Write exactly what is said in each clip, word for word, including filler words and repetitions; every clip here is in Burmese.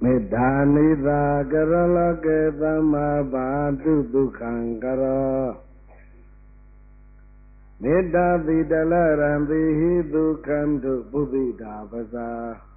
မေတ္တာနိသာကရလကေသမ္မာဘာတုဒုက္ခံကရောမေတ္တာတိတလရံတိဟိဒုက္ခံတုပုပိတာပဇာ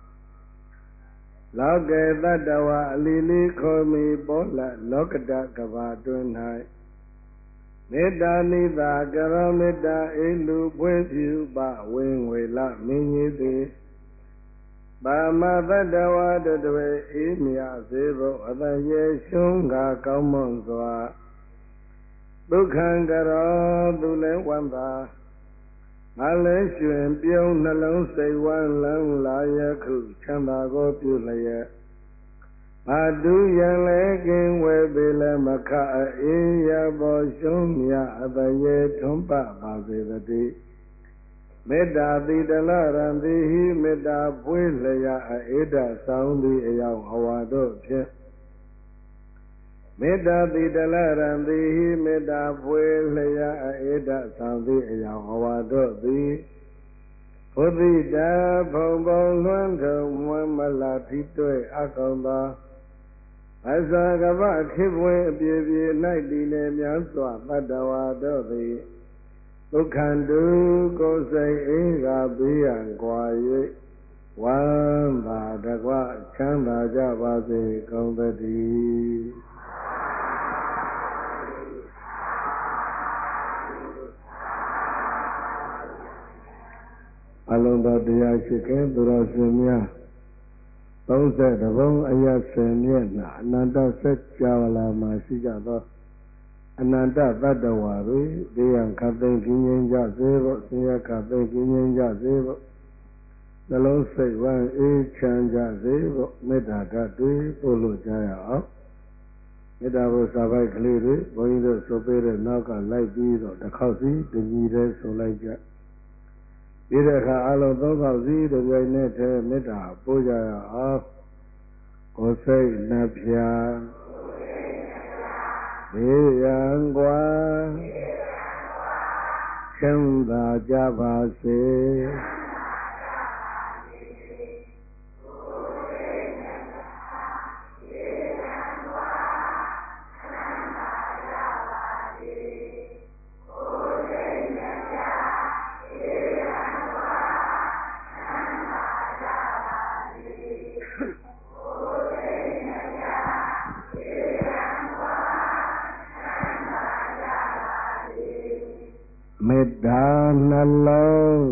လောကေတတ္တဝအလီလီခောမိပောလလောကတကဘာတွင်၌မေတ္တာနိသာကရောမေတ္တာအေလူဖွေးဖြူပဝင်းဝေလမင်းကြီးသည်ပါမတတ္တဝတတဝေအေးမြစေသောအတရေရှုံးကကောင်းမွန်စွာဒုက္ခံကရောသူလည်းဝမ်းသာငါလည်းရွှင်ပြုံးနှလုံးစိတ်ဝမ်းလန်းလာရခုချမ်းသာကိုပြုလျက်ဘာတူရန်လည်းကင်းဝဲပေလည်းမခအေးရပေါ်ရှုံးမြအတရေထွန်းပပါစေတည်းမေတ္တာတိတလရံတိဟိမေတ္တာပွေးလျာအေဒဆောင်သည်အယောင်အဝါတို့ဖြင့်မေတ္တာတိတလရံတိဟိမေတ္တာပွေးလျာအေဒဆောင်သည်အယောင်အဝါတို့သည်ဘုဒ္ဓတာဘုံဘုံလွှမ်းထုံမွမ်းမလာထိတွေ့အကောင်သာအစကပခေပွင့်အပြေပြေ၌တည်လေများစွာတတ္တဝါတို့သည်ဒုက္ခတုကိုယ်စိတ်အေးကဘေးရန်ကွာ၍ဝမ်းသာတကွချမ်းသာကြပါစေကုန်သတည်းအလုံးတော်တရားရှိခင်သူတော်ရှင်များသုံးဆယ်တဘုံအယဆယ်မျက်နှာအနန္တစัจ java လာမှာရှိကြသောအနန္တတတ္တဝါတွေတရားခတ်သိမ်းခြင်းချင်းကြစေဖို့ဆင်းရဲခတ်သိမ်းခြင်းချင်းကြစေဖို့နှလုံးစိတ်ဝမ်းအေးချမ်းကြစေဖို့မေတ္တာဓာတ်တွေပို့လို့ကြရအောင်မေတ္တာဘုစာပိုက်ကလေးတွေဘုန်းကြီးတို့ဆိုပေးတဲ့နောက်ကလိုက်ပြီးတော့တစ်ခေါက်စီတကြီးတည်းဆိုလိုက်ကြဒီတဲ့အခါအလုံးသုံးခေါက်စီတပြိုင်နက်တည်းမေတ္တာပို့ကြရအောင်ကိုယ်စိတ်နှဖျားဘေးရန်ကွာချမ်းသာကြပါစေမေတ္တာနှလုံး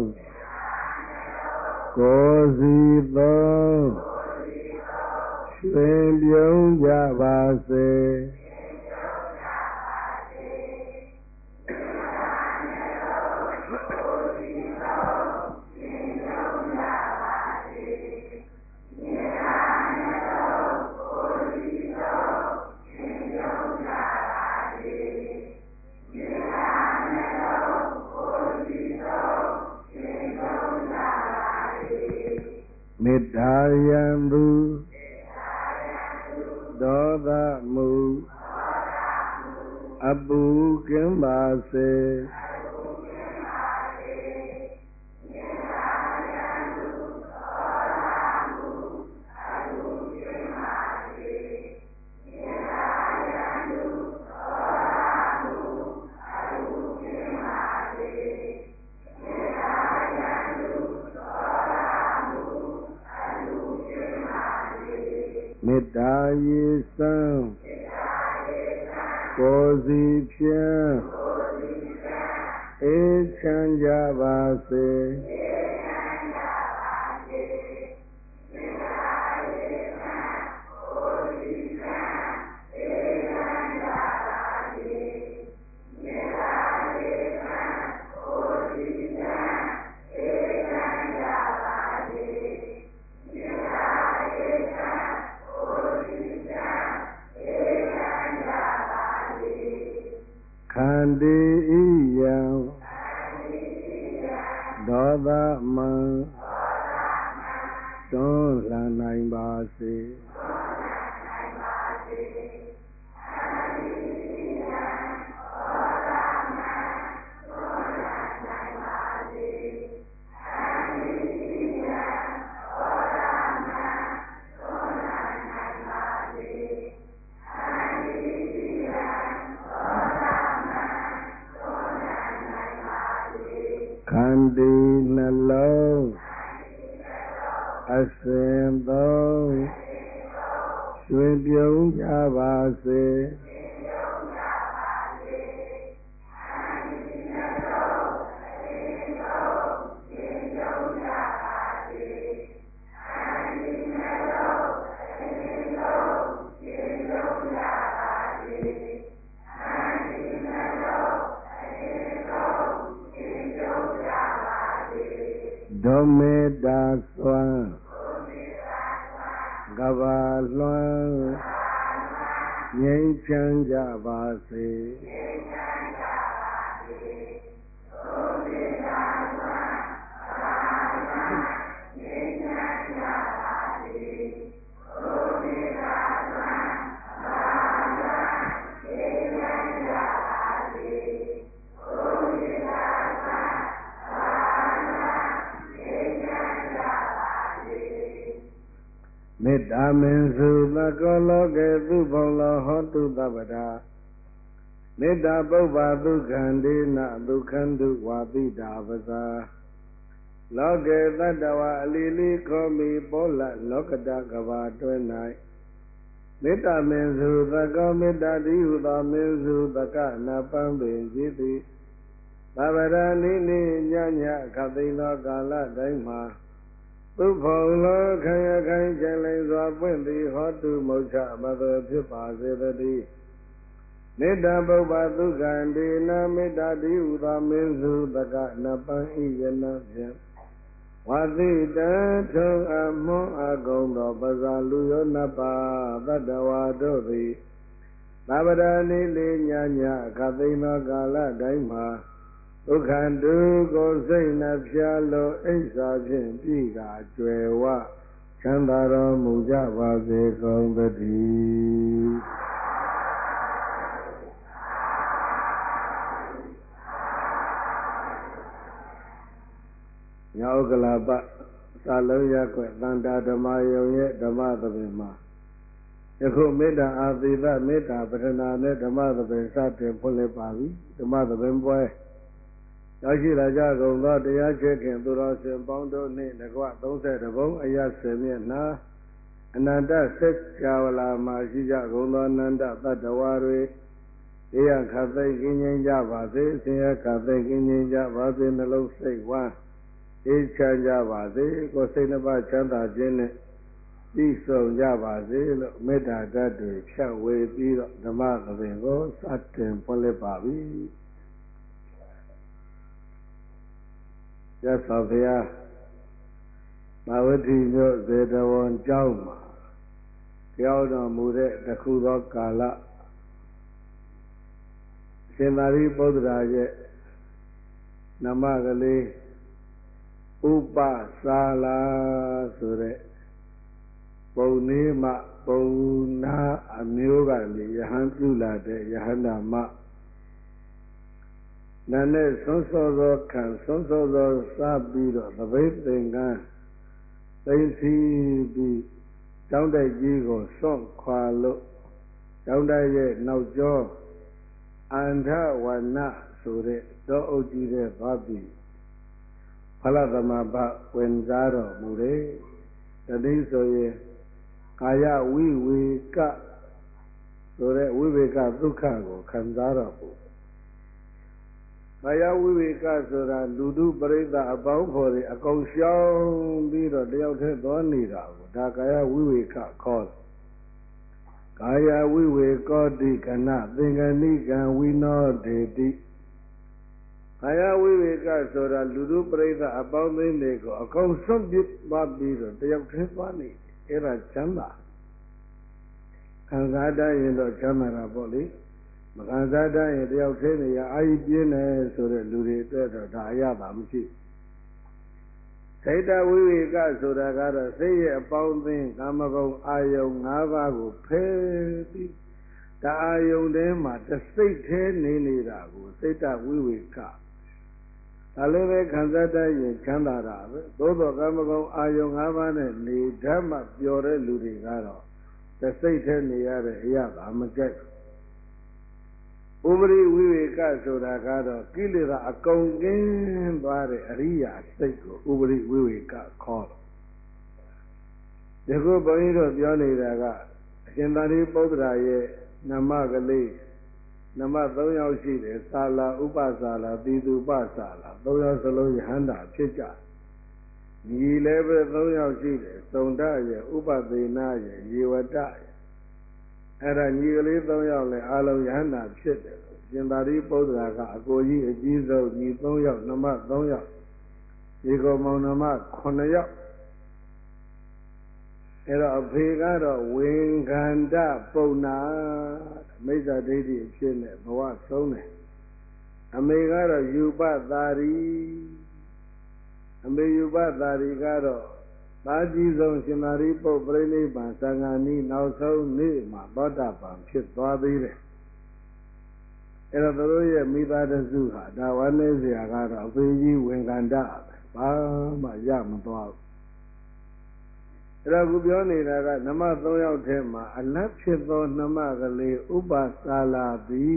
ကိုယ်စီသောရွှင်ပြုံးကြပါစေမေတ္တာယံသူဒေါသမူအပူကင်းပါစေမေတ္တာရေစံကိုယ်စီဖြင့်အေးချမ်းကြပါစေခန္တီဤယံဒေါသမံတွန်းလှန်နိုင်ပါစေခန္တီနှလုံးအစဉ်သုံးရွှင်ပြုံးကြပါစေဒုမေတ္တာစွမ်းကဘာလွှမ်းငြိမ်းချမ်းကြပါစေမေတ္တာမင်းစုသကောလောကေသုဘုံလောဟောတုသဗ္ဗတာမေတ္တာပုဗ္ဗဒုက္ခန္ဒေနဒုက္ခန္တုဝါပိတာပဇာလောကေတတ္တဝအလီလီခောမိပောလလောကတကဘာတွင်၌မေတ္တာမင်းစုသကောမေတ္တာတိဟုသောမင်းစုသကနာပန်းပင်ကြည်သည်သဗ္ဗရာနိနိညညခသိသောကာလတိုင်းမှာသုဖုံလောခံရခိုင်ကျင်လင်စွာပွင့်သည်ဟောတုမုတ်ချမသွေဖြစ်ပါစေတည်းမေတ္တာပုဗ္ဗသုက္ခန္ဒေနမေတ္တာတိဟုသောမင်းစုသကနပန်းဤယနဖြင့်ဝါသိတံထုံအမွန်အကုံသောပဇာလူယောနပါတတ္တဝါတို့သည်သဗ္ဗရာနိလေညာညာခသိသောကာလတိုင်းမှာဒုက္ခတုကိုစိတ်နှဖျားလို့အိစ္ဆာဖြင့်ပြည်ကကျွယ်ဝချမ်းသာတော်မူကြပါစေကုန်သတည်းညောကလာပသာလုံးရက်ွယ်တန်တာဓမ္မယုံရဲ့ဓမ္မသဘင်မှာယခုမေတ္တာအာသီသမေတ္တာပထနာနဲ့ဓမ္မသဘင်စတင်ဖွင့်လှစ်ပါပြီဓမ္မသဘင်ပွဲရောက်ရှိလာကြကုန်သောတရားချဲ့ခင်သူတော်စင်ပေါင်းတို့နှင့်တကွသုံးဆယ်တဘုံအရဆယ်မျက်နှာအနန္တစัจ java လာမှာရှိကြကုန်သောအနန္တသတ္တဝါတွေအေယခသိကင်းငြိမ်းကြပါစေဆင်းရဲခသိကင်းငြိမ်းကြပါစေနှလုံးစိတ်ဝမ်းအေးချမ်းကြပါစေကိုယ်စိတ်နှပါချမ်းသာခြင်းနဲ့ပြည့်စုံကြပါစေလို့မေတ္တာဓာတ်တွေဖြတ်ဝေပြီးတော့ဓမ္မသဘင်ကိုစတင်ဖွင့်လှစ်ပါပြီရသော်ဘုရားသာဝတိမြို့ဇေတဝန်ကျောင်းမှာကြောင်းတော်မူတဲ့တခုသောကာလရှင်သာရိပုတ္တရာရဲ့နမကလေးဥပစာလာဆိုတဲ့ပုံနေမပုံနာအမျိုးကနေယဟန်ပြုလာတဲ့ယဟန္တာမနာနဲ့ဆွန်းစောသောခံဆွန်းစောသောစားပြီးတော့သပိတ်သင်္ကန်းသိသိပြီးကျောင်းတိုက်ကြီးကိုစွန့်ခွာလို့ကျောင်းတိုက်ရဲ့နောက်ကျောအန္ထဝနဆိုတဲ့တောအုပ်ကြီးတဲ့သွားပြီးဖလသမဘဝင်စားတော်မူတယ်တတိဆိုရင်ကာယဝိဝေကဆိုတဲ့ဝိဝေကဒုက္ခကိုခံစားတော်မူကာယဝိဝေကဆိုတာလူတုပရိသအပေါင်းဖော်တွေအကုန်ရှောင်ပြီးတော့တယောက်တည်းသွားနေတာကိုဒါကာယဝိဝေကခေါ်တယ်ကာယဝိဝေကောတိကနသင်္ကနိကံဝိနောဒေတိကာယဝိဝေကဆိုတာလူတုပရိသအပေါင်းသိန်းတွေကိုအကုန်စွန့်ပစ်သွားပြီးတော့တယောက်တည်းသွားနေတယ်အဲ့ဒါချမ်းသာခံစားတတ်ရင်တော့ချမ်းသာတာပေါ့လေမခံစားတတ်ရင်တယောက်တည်းနေရအာရုံပြင်းတယ်ဆိုတဲ့လူတွေအတွက်တော့ဒါအရသာမရှိစိတ်တဝိဝေကဆိုတာကတော့စိတ်ရဲ့အပေါင်းအသင်းကာမဂုဏ်အာယုံ၅ပါးကိုဖယ်ပြီးတအာယုံထဲမှာတစိတ်သေးနေနေတာကိုစိတ်တဝိဝေကဒါလည်းပဲခံစားတတ်ရင်ချမ်းသာတာပဲသို့သောကာမဂုဏ်အာယုံ၅ပါးနဲ့နေဓမ္မပျော်တဲ့လူတွေကတော့တစိတ်သေးနေရတဲ့အရသာမကြိုက်ဥပရိဝိဝေကဆိုတာကတော့ကိလေသာအကုန်ကင်းသွားတဲ့အရိယာစိတ်ကိုဥပရိဝိဝေကခေါ်တယ်ဒီခုဘုန်းကြီးတို့ပြောနေတာကအရှင်သာရိပုတ္တရာရဲ့နမကလေးနမသုံးယောက်ရှိတယ်သာလာဥပသာလာတိတုပသာလာသုံးယောက်စလုံးယဟန္တာဖြစ်ကြညီလည်းပဲသုံးယောက်ရှိတယ်သုန္ဒရဲ့ဥပသေနာရဲ့ယေဝတရဲ့အဲ့ဒါညီကလေးသုံးယောက်လည်းအလုံးယဟန္တာဖြစ်တယ်ရှင်သာရိပုတ္တရာကအကိုကြီးအကြီးဆုံးညီသုံးယောက်နမသုံးယောက်ဒီကောင်မောင်နှမခုနှစ်ယောက်အဲ့တော့အဖေကတော့ဝေင္ခန္တပုံနာမိစ္ဆာဒိဋ္ဌိအဖြစ်နဲ့ဘဝဆုံးတယ်အမေကတော့ယူပသာရီအမေယူပသာရီကတော့သာကြီးဆုံးရှင်သာရိပုတ္တပြိဋိဘံသံဃာနီးနောက်ဆုံးနေ့မှာသောတာပန်ဖြစ်သွားသေးတယ်အဲ့တော့သူတို့ရဲ့မိသားစုဟာဒါဝနေစရာကတော့အဖေကြီးဝေင္ခန္တပဲဘာမှရမသွားဘူးအဲ့တော့ခုပြောနေတာကနမသုံးယောက်ထဲမှာအလတ်ဖြစ်သောနမကလေးဥပသာလာသည်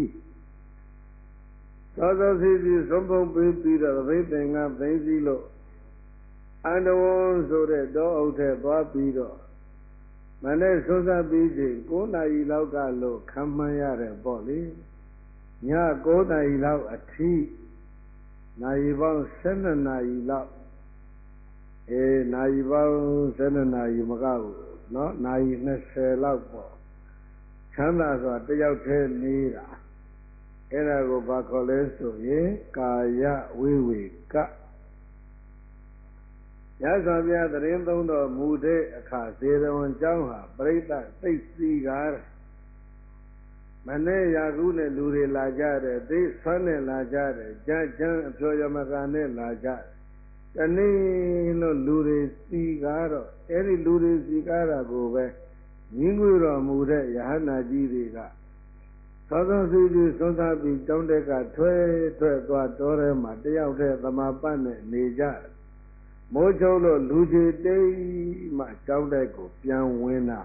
သောသောစီစီသုံးပုံပေးပြီးတော့ဗိသင်္ကသိသိလို့အန္တဝံဆိုတဲ့တောအုပ်ထဲသွားပြီးတော့မနေ့ဆွမ်းစားပြီးချိန်၉နာရီလောက်ကလို့ခံမှန်းရတယ်ပေါ့လေည၉နာရီလောက်အထိနာရီပေါင်း၁၂နာရီလောက်အေးနာရီပေါင်း၁၂နာရီမကဘူးเนาะနာရီ၂၀လောက်ပေါ့ချမ်းသာစွာတယောက်တည်းနေတာအဲ့ဒါကိုဘာခေါ်လဲဆိုရင်ကာယဝိဝေကရသော်ပြသတင်းသုံးတော်မူတဲ့အခါဇေရဝံကျောင်းဟာပြိဿသိစီကားတယ်မနေ့ရာခုနဲ့လူတွေလာကြတယ်သိဆွမ်းနဲ့လာကြတယ်ကြမ်းချမ်းအဖြောယမကနဲ့လာကြတယ်တနေ့လို့လူတွေစီကားတော့အဲ့ဒီလူတွေစီကားတာကိုပဲညင်းငွေတော်မူတဲ့ယဟနာကြီးတွေကသောသောစီစီသွန်းစားပြီးတောင်းတဲ့ကထွဲထွက်သွားတော်ထဲမှာတယောက်တည်းသမာပတ်နဲ့နေကြတယ်မိုးချုံလို့လူကြီးတိတ်မှတောင်းတဲ့ကိုပြန်ဝင်လာ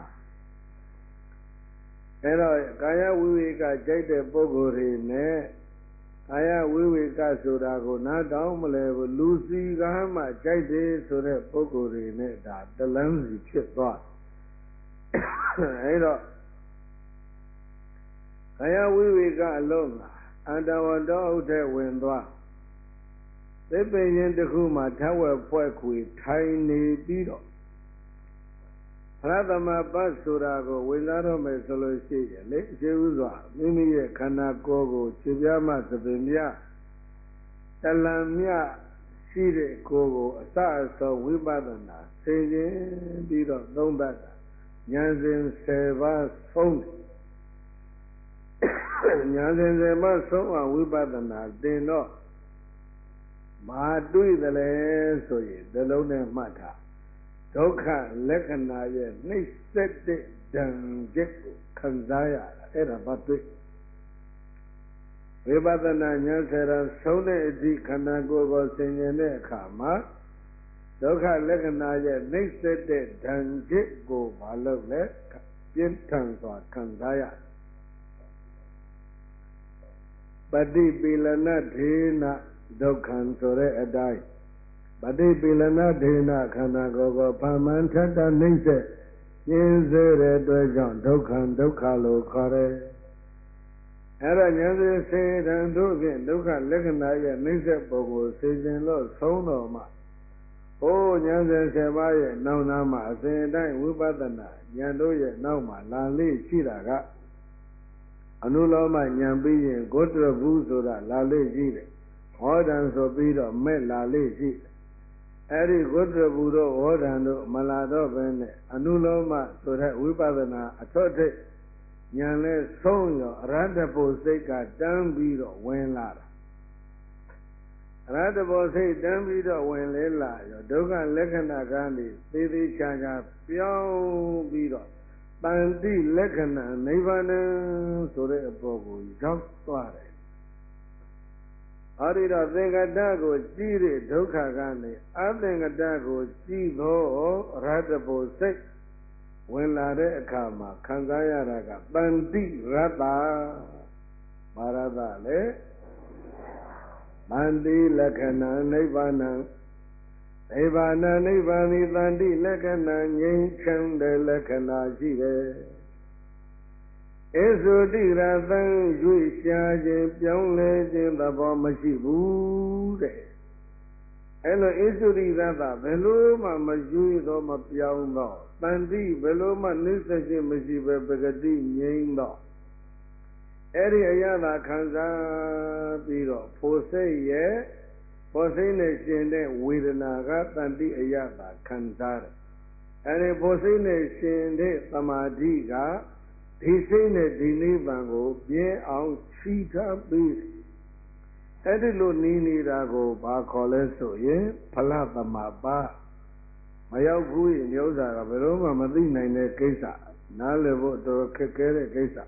အဲ့တော့ကာယဝိဝေကကြိုက်တဲ့ပုဂ္ဂိုလ်တွေနဲ့ကာယဝိဝေကဆိုတာကိုနားတောင်းမလဲဘူးလူစီကားမှကြိုက်တယ်ဆိုတဲ့ပုဂ္ဂိုလ်တွေနဲ့ဒါတလန်းစီဖြစ်သွားအဲ့တော့ကာယဝိဝေကအလုံးအန္တဝတ္တဥထဲဝင်သွားသစ်ပင်ရင်တစ်ခုမှာထဝက်ဖွဲ့ခွေထိုင်နေပြီးတော့ဖရသမပတ်ဆိုတာကိုဝင်စားတော့မယ်ဆိုလို့ရှိရင်လေရှိဥစွာမိမိရဲ့ခန္ဓာကိုယ်ကိုခြေပြားမှသပင်ပြတလံမြရှိတဲ့ကိုယ်ကိုအစအဆုံးဝိပဿနာဆင်ခြင်ပြီးတော့သုံးသပ်တာဉာဏ်စဉ်၁၀ပါးဆုံးတယ်ဉာဏ်စဉ်၁၀ပါးဆုံးအောင်ဝိပဿနာသင်တော့မာတွေ့တယ်လေဆိုရင်ဒီလုံးနဲ့မှတ်ထားဒုက္ခလက္ခဏာရဲ့နှိမ့်ဆက်တဲ့ဓာန်ချက်ကိုခံစားရတာအဲ့ဒါဘာတွေ့ဝိပဿနာဉာဏ်ဆရာဆုံးတဲ့အသည့်ခန္ဓာကိုယ်ကိုဆင်ခြင်တဲ့အခါမှာဒုက္ခလက္ခဏာရဲ့နှိမ့်ဆက်တဲ့ဓာန်ချက်ကိုမလုပ်လဲပြင်းထန်စွာခံစားရပฏิပိလနဒေနဒုက္ခံဆိုတဲ့အတိုင်းပฏิပိလနဒေနခန္ဓာကိုယ်ကိုဖမှန်ထက်တာနှိမ့်ဆက်ရင်းစေတဲ့အတွက်ကြောင့်ဒုက္ခံဒုက္ခလို့ခေါ်တယ်အဲ့ဒါဉာဏ်စဉ်စေတံတို့ဖြင့်ဒုက္ခလက္ခဏာရဲ့နှိမ့်ဆက်ပုံကိုသိခြင်းလို့ဆုံးတော်မှာဟိုဉာဏ်စဉ်ဆယ်ပါးရဲ့နောက်နာမှာအစဉ်အတိုင်းဝိပဿနာဉာဏ်တို့ရဲ့နောက်မှာလာလေးရှိတာကအနုလောမဉာဏ်ပြီးရင်ဂုတ္တရဘူးဆိုတာလာလေးရှိတယ်ဟောဒံဆိုပြီးတော့မဲ့လာလေးရှိတယ်အဲ့ဒီဂုတ္တရဘူးတို့ဟောဒံတို့မလာတော့ဘဲနဲ့အနုလောမဆိုတဲ့ဝိပဿနာအထွတ်ထိပ်ဉာဏ်လဲဆုံးရောအရဟတပုစိတ်ကတန်းပြီးတော့ဝင်လာတာအရဟတပုစိတ်တန်းပြီးတော့ဝင်လဲလာရောဒုက္ခလက္ခဏာကနေသေသေးချာချာပြောင်းပြီးတော့တန်တိလက္ခဏာနိဗ္ဗာန်ဆိုတဲ့အပေါ်ကိုရောက်သွားတယ်။အဲဒီတော့သင်္ကတကိုကြည့်တဲ့ဒုက္ခကနေအသင်္ကတကိုကြည့်သောအရဟတပုစိတ်ဝင်လာတဲ့အခါမှာခံစားရတာကတန်တိရတ္တာမာရသလေတန်တိလက္ခဏာနိဗ္ဗာန်နိဗ္ဗာန်နိဗ္ဗာန်သည်တန်တိလက္ခဏာငြိမ်းချမ်းတဲ့လက္ခဏာရှိတယ်ဧဆိုတိရသံရွေ့ရှားခြင်းပြောင်းလဲခြင်းသဘောမရှိဘူးတဲ့အဲ့လိုဧဆိုတိရသဘယ်လို့မှမရွေ့တော့မပြောင်းတော့တန်တိဘယ်လို့မှနှိစ္စခြင်းမရှိပဲပဂတိငြိမ်းတော့အဲ့ဒီအရသာခံစားပြီးတော့ဖို့စိတ်ရဲ့ဖို့စိတ်နဲ့ရှင်တဲ့ဝေဒနာကတန်တိအရသာခံစားတယ်အဲ့ဒီဖို့စိတ်နဲ့ရှင်တဲ့သမာဓိကဒီစိတ်နဲ့ဒီနိဗ္ဗာန်ကိုပြင်းအောင်ချီထားပြီးအဲ့ဒီလိုနီးနေတာကိုဘာခေါ်လဲဆိုရင်ဖလသမပါမရောက်ဘူးရင်ဥစ္စာကဘယ်တော့မှမသိနိုင်တဲ့ကိစ္စနားလည်ဖို့တော်ခက်ခဲတဲ့ကိစ္စ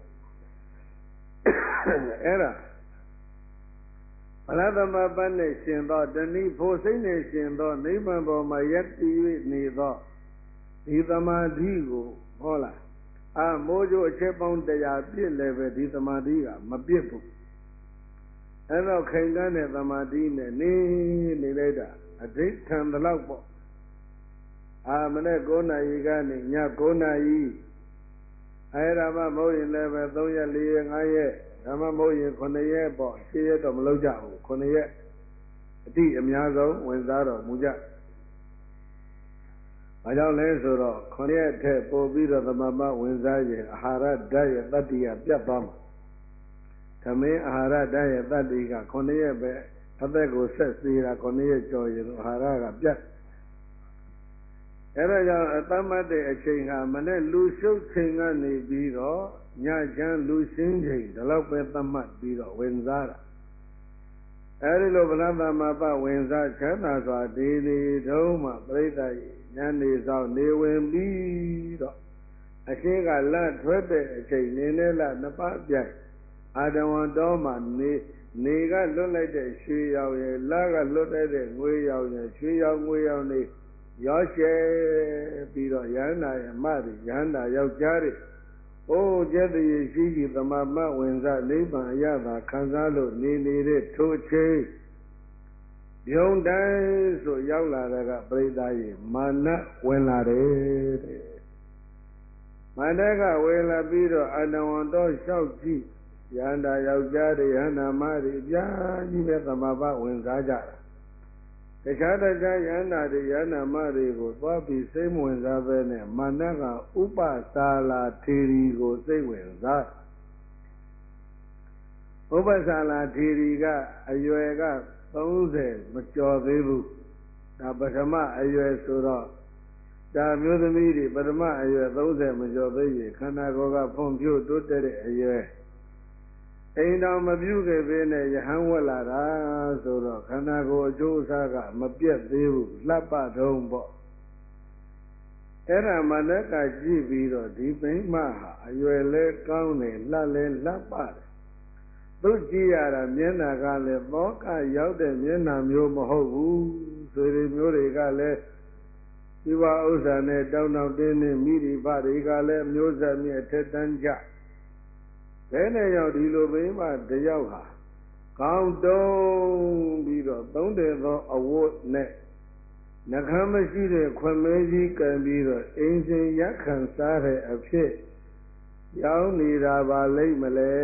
အဲ့ဒါဖလသမပါနဲ့ရှင်သောတဏိဖို့စိတ်နဲ့ရှင်သောနိဗ္ဗာန်ပေါ်မှာယက်တည်၍နေသောဒီသမာဓိကိုဟောလားအာမိုးကျိုးအချက်ပေါင်းတရားပြည့်လည်းပဲဒီသမာဓိကမပြည့်ဘူးအဲ့တော့ခိုင်ကန်းတဲ့သမာဓိနဲ့နေနေလိုက်တာအဋိဋ္ဌံတလောက်ပေါ့အာမနေ့၉နာရီကနေည၉နာရီအဲ့ဒါမှမဟုတ်ရင်လည်းပဲ၃ရက်၄ရက်၅ရက်ဒါမှမဟုတ်ရင်9ရက်ပေါ့ရှင်းရက်တော့မလုပ်ကြဘူး9ရက်အတိအများဆုံးဝင်စားတော့မူကြဘာကြောင့်လဲဆိုတော့9ရက်ထက်ပို့ပြီးတော့သမမဝင်စားရင်အာဟာရဓာတ်ရဲ့တတ္တိကပြတ်သွားမှာသမင်းအာဟာရဓာတ်ရဲ့တတ္တိက9ရက်ပဲအသက်ကိုဆက်စေတာ9ရက်ကျော်ရင်အာဟာရကပြတ်အဲဒါကြောင့်အတ္တမတ်တဲ့အချိန်ဟာမနဲ့လူရှုပ်ချိန်ကနေပြီးတော့ညချမ်းလူရှင်းချိန်ဒီလောက်ပဲသတ်မှတ်ပြီးတော့ဝင်စားတာအဲဒီလိုဗလသမပဝင်စားချမ်းသာစွာဒီဒီတုံးမှပြိဿကြီးညနေဆောင်နေဝင်ပြီးတော့အရှိကလထွက်တဲ့အချိန်နေနဲ့လနှစ်ပါးပြိုင်အာတဝံတော်မှနေနေကလွတ်လိုက်တဲ့ရွှေရောင်ရဲ့လကလွတ်တဲ့ငွေရောင်ရဲ့ရွှေရောင်ငွေရောင်နေရောရှဲပြီးတော့ရဟန္တာရဲ့မတွေရဟန္တာယောက်ျားတွေအိုးကျက်တည်းရှိရှိသမာမဝင်စားနိဗ္ဗာန်အရသာခံစားလို့နေနေတဲ့ထိုချိန်ယုံတိုင်းဆိုရောက်လာတဲ့ကပြိဿရဲ့မာနဝင်လာတယ်တဲ့မာနကဝင်လာပြီးတော့အနဝံတော်လျှောက်ကြည့်ရဟန္တာယောက်ျားတွေရဟန္တာမတွေအပြားကြီးပဲသမာပဝင်စားကြတာတခြားတခြားယန္တာတွေယန္တာမတွေကိုသွားပြီးစိတ်ဝင်စားပဲနဲ့မာနကဥပစာလာထေရီကိုစိတ်ဝင်စားဥပစာလာထေရီကအရွယ်က30မကျော်သေးဘူးဒါပထမအရွယ်ဆိုတော့ဒါမျိုးသမီးတွေပထမအရွယ်30မကျော်သေးရင်ခန္ဓာကိုယ်ကဖွံ့ဖြိုးတိုးတက်တဲ့အရွယ်အိမ်တော်မပြုခဲ့ပဲနဲ့ယဟန်ဝက်လာတာဆိုတော့ခန္ဓာကိုယ်အကျိုးအစားကမပြတ်သေးဘူးလှပထုံးပေါ့အဲ့ဒါမှလည်းကကြည့်ပြီးတော့ဒီမိမဟာအရွယ်လဲကောင်းတယ်လှလဲလှပတယ်သူကြည့်ရတာမျက်နှာကလည်းသောကရောက်တဲ့မျက်နှာမျိုးမဟုတ်ဘူးဆိုရီမျိုးတွေကလည်းဒီဝဥစ္စာနဲ့တောင်းတောင်းတင်းတင်းမိရိဖတွေကလည်းမျိုးဆက်မြတ်ထက်တန်းကြဘယ်နဲ့ရောက်ဒီလိုမိမတယောက်ဟာကောင်းတုံးပြီးတော့သုံးတယ်သောအဝတ်နဲ့နှခမ်းမရှိတဲ့ခွမဲကြီးကံပြီးတော့အင်းစင်ရက်ခံစားတဲ့အဖြစ်ရောက်နေတာပါလိမ့်မလဲ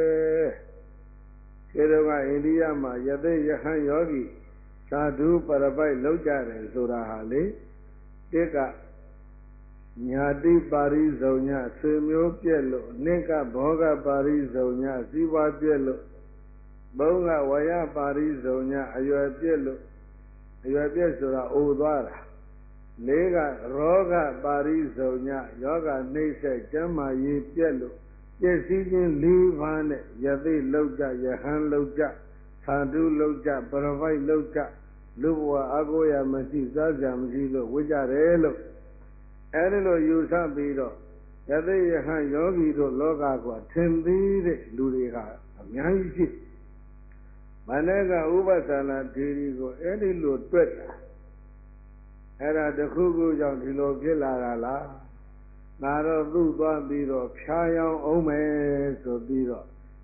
ခြေတော်ကအိန္ဒိယမှာယသိယဟန်ယောဂီသာဓုပရပိုက်လောက်ကြတယ်ဆိုတာဟာလေတစ်ကညာတိပါရိဇုံညဆွေမျိုးပြက်လို့နှစ်ကဘောဂပါရိဇုံညဇီဝပြက်လို့သုံးကဝယပါရိဇုံညအရွယ်ပြက်လို့အရွယ်ပြက်ဆိုတာအိုသွားတာလေးကရောဂပါရိဇုံညယောဂနှိမ့်ဆက်ကျမ်းမာရေးပြက်လို့ပြည့်စည်ခြင်းလေးပါးနဲ့ယသိလောက်ကြယဟန်လောက်ကြသာဓုလောက်ကြပရပိုက်လောက်ကြလူဘဝအကိုရမရှိစားကြမရှိလို့ဝိကြတယ်လို့အဲဒီလိုယူဆပြီးတော့ယသိယဟန်ယောဂီတို့လောကကထင်သေးတဲ့လူတွေကအများကြီးရှိမနက်ကဥပသနာဒေရီကိုအဲ့ဒီလိုတွက်တာအဲ့ဒါတခုခုကြောင့်ဒီလိုဖြစ်လာတာလားငါတော့သူ့သွားပြီးတော့ဖြားရောင်းအောင်မယ်ဆိုပြီးတော့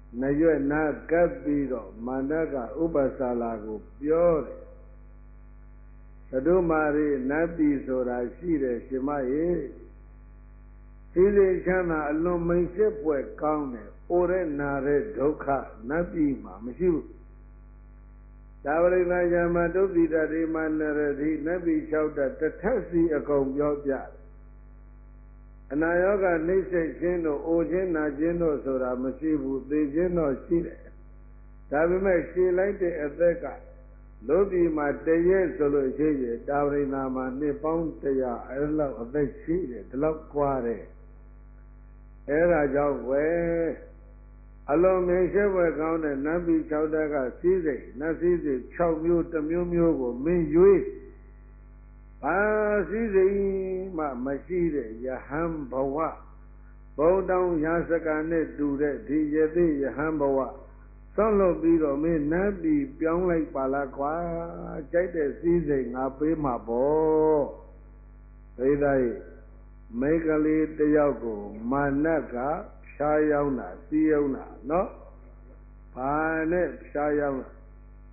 naရွက်နာကပ်ပြီးတော့မန္တကဥပ္ပစာလာကိုပြောတယ်သဒုမာရိနတ်ပြည်ဆိုတာရှိတယ်ရှင်မရေဒီစိတ်ချမ်းသာအလွန်မိန်စစ်ပွဲကောင်းတယ်အိုရဲနာရဲဒုက္ခနတ်ပြည်မှာမရှိဘူးသာဝရိနာယမတုတ်တိတတိမနရတိနတ်ပြည်လျှောက်တာတထက်စီအကုန်ပြောပြတယ်အနာယောဂနှိမ့်ဆက်ခြင်းတို့အိုခြင်းနာခြင်းတို့ဆိုတာမရှိဘူးသိခြင်းတော့ရှိတယ်ဒါပေမဲ့ရှည်လိုက်တဲ့အသက်ကလောကီမှာတရက်ဆိုလို့ရှိရင်တာဝရိနာမှာနှစ်ပေါင်းတရာအဲ့လောက်အသက်ရှိတယ်ဒီလောက်กว่าတယ်အဲ့ဒါကြောင့်ဝယ်အလုံးမင်းရှိဘွယ်ကောင်းတဲ့နတ်ပြည်၆တက်ကစီးစိတ်နတ်စည်းစိတ်၆မျိုးတစ်မျိုးမျိုးကိုမင်းရွေးဘာစည်းစိမ်မှမရှိတဲ့ယဟန်ဘဝဘုံတောင်ရာစကနဲ့တူတဲ့ဒီယသိယဟန်ဘဝဆောင်းလို့ပြီးတော့မင်းနတ်ပြည်ပြောင်းလိုက်ပါလားကွာကြိုက်တဲ့စည်းစိမ်ငါပေးမှာပေါ့ဒိဋ္ဌိမိကလေးတယောက်ကိုမာနကဖြားရောက်တာစီးရောက်တာနော်ဘာနဲ့ဖြားရောက်တာ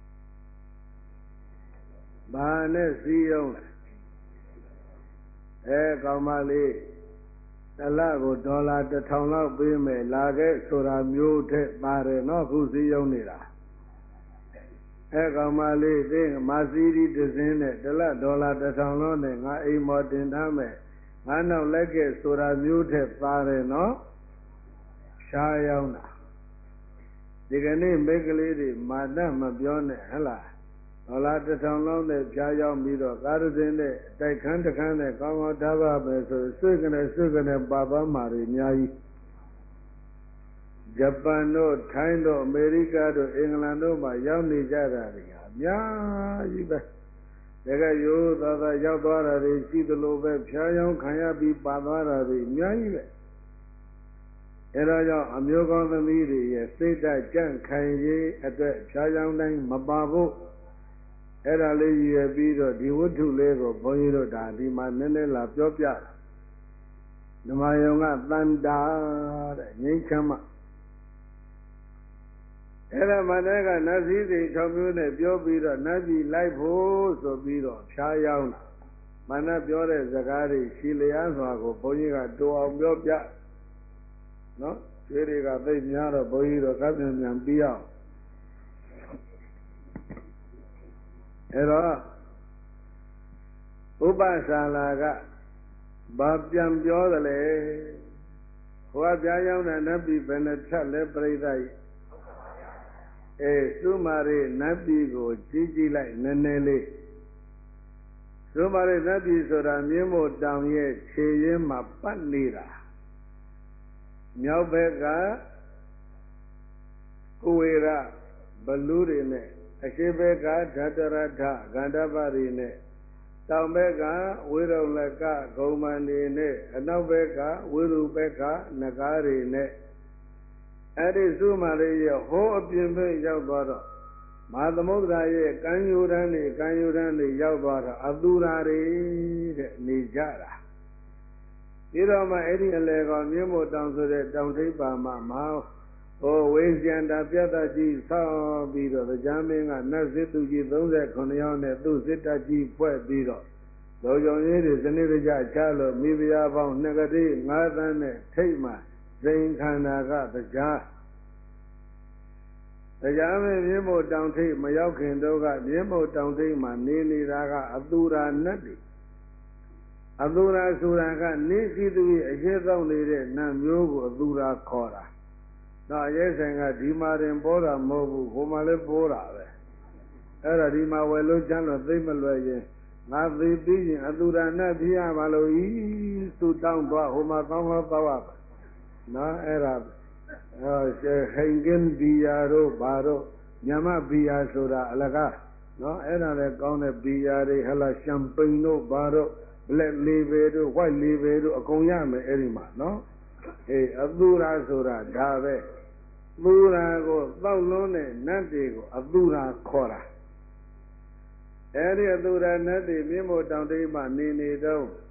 ဘာနဲ့စီးရောက်တာအဲကောင်မလေးတလကိုဒေါ်လာတစ်ထောင်လောက်ပေးမယ်လာခဲ့ဆိုတာမျိုးထက်ပါတယ်နော်ခုစီးရောက်နေတာအဲကောင်မလေးသိမာစီရီတစင်းနဲ့တလဒေါ်လာတစ်ထောင်လုံးနဲ့ငါအိမ်မော်တင်ထားမယ်ငါနောက်လိုက်ခဲ့ဆိုတာမျိုးထက်ပါတယ်နော်ရှားရောက်တာဒီကနေ့မိကလေးတွေမာနမပြောနဲ့ဟလားဒေါ်လာတစ်ထောင်လောက်နဲ့ဖြားရောက်ပြီးတော့ကားရင်းနဲ့တိုက်ခန်းတစ်ခန်းနဲ့ကောင်းကောင်းထားပါမယ်ဆိုဆွေးကနေဆွေးကနေပါပန်းမာတွေအများကြီးဂျပန်တို့ထိုင်းတို့အမေရိကတို့အင်္ဂလန်တို့မှာရောက်နေကြတာတွေအများကြီးပဲတကယ်ရိုးသားသားရောက်သွားတာတွေရှိသလိုပဲဖြားရောက်ခံရပြီးပါသွားတာတွေအများကြီးပဲအဲဒါကြောင့်အမျိုးကောင်းသမီးတွေရဲ့စိတ်ဓာတ်ကြန့်ခိုင်ရေးအတွက်ဖြားရောက်တိုင်းမပါဖို့အဲ့ဒါလေးရည်ရပြီးတော့ဒီဝတ္ထုလေးကိုဘုန်းကြီးတို့ဒါဒီမှာနည်းနည်းလာပြောပြဓမ္မယုံကတန်တာတဲ့ငြိမ်းချမ်းမှအဲ့ဒါမှလည်းကနတ်စည်းစိမ်၆မျိုးနဲ့ပြောပြီးတော့နတ်ပြည်လိုက်ဖို့ဆိုပြီးတော့ဖြားရောက်လာမနတ်ပြောတဲ့စကားတွေရှည်လျားစွာကိုဘုန်းကြီးကတိုးအောင်ပြောပြနော်ကျွေးတွေကသိများတော့ဘုန်းကြီးတို့ကပြန်ပြန်ပြီးအောင်အဲ့တော့ဥပ္ပစာလာကဘာပြန်ပြောသလဲဟိုကကြားရောက်တဲ့နတ်ပြည်ဘယ်နှထက်လဲပြိဿကြီးအေးသုမာရိနတ်ပြည်ကိုကြည့်ကြည့်လိုက်နည်းနည်းလေးသုမာရိနတ်ပြည်ဆိုတာမြင်းမို့တောင်ရဲ့ခြေရင်းမှာပတ်နေတာမြောက်ဘက်ကကိုဝေရဘလူတွေနဲ့အရှိဘက်ကဓာတရထဂန္ဓပရီနဲ့တောင်ဘက်ကဝိရုလကဂုံမန္ဒီနဲ့အနောက်ဘက်ကဝိရုဘက်ကနဂါရီနဲ့အဲ့ဒီသုမာရိရဲ့ဟိုးအပြင်ဘက်ရောက်သွားတော့မဟာသမုဒ္ဒရာရဲ့ကမ်းယူရန်နေကမ်းယူရန်နေရောက်သွားတော့အသူရာတွေတဲ့နေကြတာပြီးတော့မှအဲ့ဒီအလေကောင်မြင်းမို့တောင်ဆိုတဲ့တောင်ထိပ်ပါမှာမဟာဟိုဝိဇ္ဇန္တာပြတ်တကြီးဆောင်းပြီးတော့တရားမင်းကနတ်စစ်သူကြီး၃၉ယောက်နဲ့သူ့စစ်တပ်ကြီးဖွဲ့ပြီးတော့လုံခြုံရေးတွေစနစ်တကျချလို့မိဖုရားပေါင်းနှစ်ကတိ၅သန်းနဲ့ထိတ်မှဇိမ်ခန္ဓာကတရားတရားမင်းမြင်းမို့တောင်ထိပ်မရောက်ခင်တော့ကမြင်းမို့တောင်ထိပ်မှာနေနေတာကအသူရာနတ်တွေအသူရာဆိုတာကနေရှိသူရဲ့အရေးသောနေတဲ့နတ်မျိုးကိုအသူရာခေါ်တာတော့အရေးဆိုင်ကဒီမှာတင်ပေါ်တာမဟုတ်ဘူးဟိုမှာလည်းပေါ်တာပဲအဲ့ဒါဒီမှာဝယ်လို့ချမ်းလို့သိမလွယ်ရင်ငါသိပြီးရင်အသူရဏပြရပါလို့ဤသူတောင်းသွားဟိုမှာကောင်းကောင်းသောက်ရပါနော်အဲ့ဒါဟိုဟိန်ကင်းဘီယာတို့ဘာတို့ညမဘီယာဆိုတာအလကားနော်အဲ့ဒါလည်းကောင်းတဲ့ဘီယာတွေဟလာရှမ်ပိန်တို့ဘာတို့ဘလက်လေးဘယ်တို့ဝိုက်လေးဘယ်တို့အကုန်ရမယ်အဲ့ဒီမှာနော်အေးအသူရဆိုတာဒါပဲသူရာကိုတောက်လုံးတဲ့နတ်တွေကိုအသူရာခေါ်တာအဲဒီအသူရာနတ်တွေမြင့်မို့တောင်တိတ်မှနေနေတော့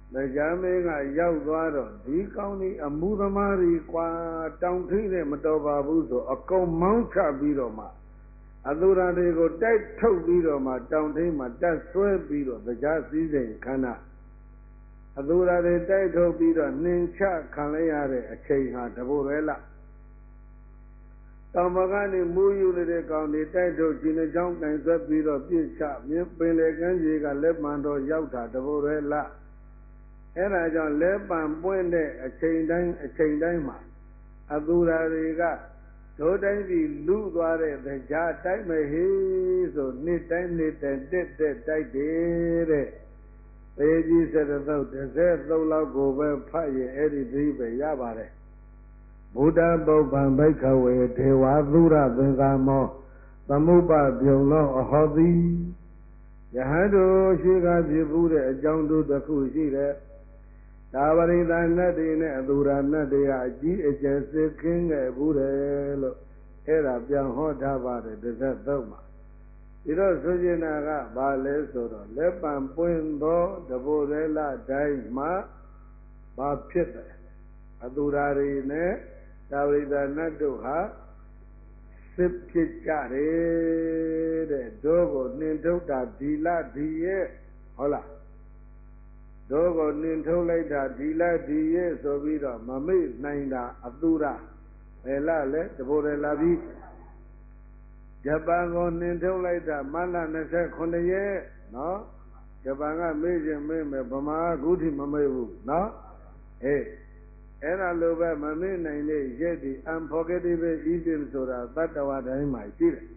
တရားမင်းကရောက်သွားတော့ဒီကောင်းကြီးအမှုသမားကြီးကွာတောင်ထိနဲ့မတော်ပါဘူးဆိုအကုန်မောင်းချပြီးတော့မှအသူရာတွေကိုတိုက်ထုတ်ပြီးတော့မှတောင်ထိမှာတက်ဆွဲပြီးတော့တရားစည်းစိမ်ခန္ဓာအသူရာတွေတိုက်ထုတ်ပြီးတော့နှင်ချခံလိုက်ရတဲ့အချိန်ဟာတဘို့ရဲလားတောင်ဘကနေမူးယူနေတဲ့ကောင်တွေတိုက်ထုတ်ခြင်းနဲ့ကြောင်းကင်ဆွဲပြီးတော့ပြစ်ချမြင်းပင်လေကမ်းခြေကလက်ပံတော်ရောက်တာတဘို့ရဲလားအဲ့ဒါကြောင့်လက်ပံပွင့်တဲ့အချိန်တိုင်းအချိန်တိုင်းမှာအသူရာတွေကဒိုတိုင်းပြည်လူသွားတဲ့တရားတိုက်မဟေးဆိုနှစ်တိုင်းနှစ်တိုင်းတက်တက်တိုက်တယ်တဲ့ပေကြီးစတဲ့သုတ်တစ်ဆယ်သုံးလောက်ကိုပဲဖတ်ရင်အဲ့ဒီသိပဲရပါတယ်ဘုဒ္ဓပုပ္ပံဘိက္ခဝေဒေဝသုရသင်္ကာမောသမုပ္ပပြုံသောအဟောတိယဟန်တို့ရှိကဖြစ်ဘူးတဲ့အကြောင်းတို့တစ်ခုရှိတယ်သာဝရိသနတ်တွေနဲ့အသူရနတ်တွေကအကြီးအကျယ်စစ်ခင်းခဲ့ဘူးတယ်လို့အဲ့ဒါပြန်ဟောထားပါတယ်တစ်သက်သုံးမှာဒီတော့ဆိုချင်တာကဘာလဲဆိုတော့လက်ပံပွင့်သောတဘိုရဲလတိုင်းမှာဘာဖြစ်တယ်အသူရတွေနဲ့သာဝရိသနတ်တို့ဟာစစ်ဖြစ်ကြတယ်တဲ့တို့ကိုနှင်ထုတ်တာဒီလဒီရဲ့ဟုတ်လားတို့ကိုနှင်ထုတ်လိုက်တာဒီလဒီရဲ့ဆိုပြီးတော့မမေ့နိုင်တာအသူရဘယ်လလဲတဘိုရဲလာပြီဂျပန်ကိုနှင်ထုတ်လိုက်တာမတ်လ၂၉ရက်နော်ဂျပန်ကမေ့ခြင်းမေ့မယ်ဗမာကခုထိမမေ့ဘူးနော်အေးအဲ့ဒါလိုပဲမမေ့နိုင်တဲ့ရက်ဒီ unforgettable event ဆိုတာသတ္တဝါတိုင်းမှာရှိတယ်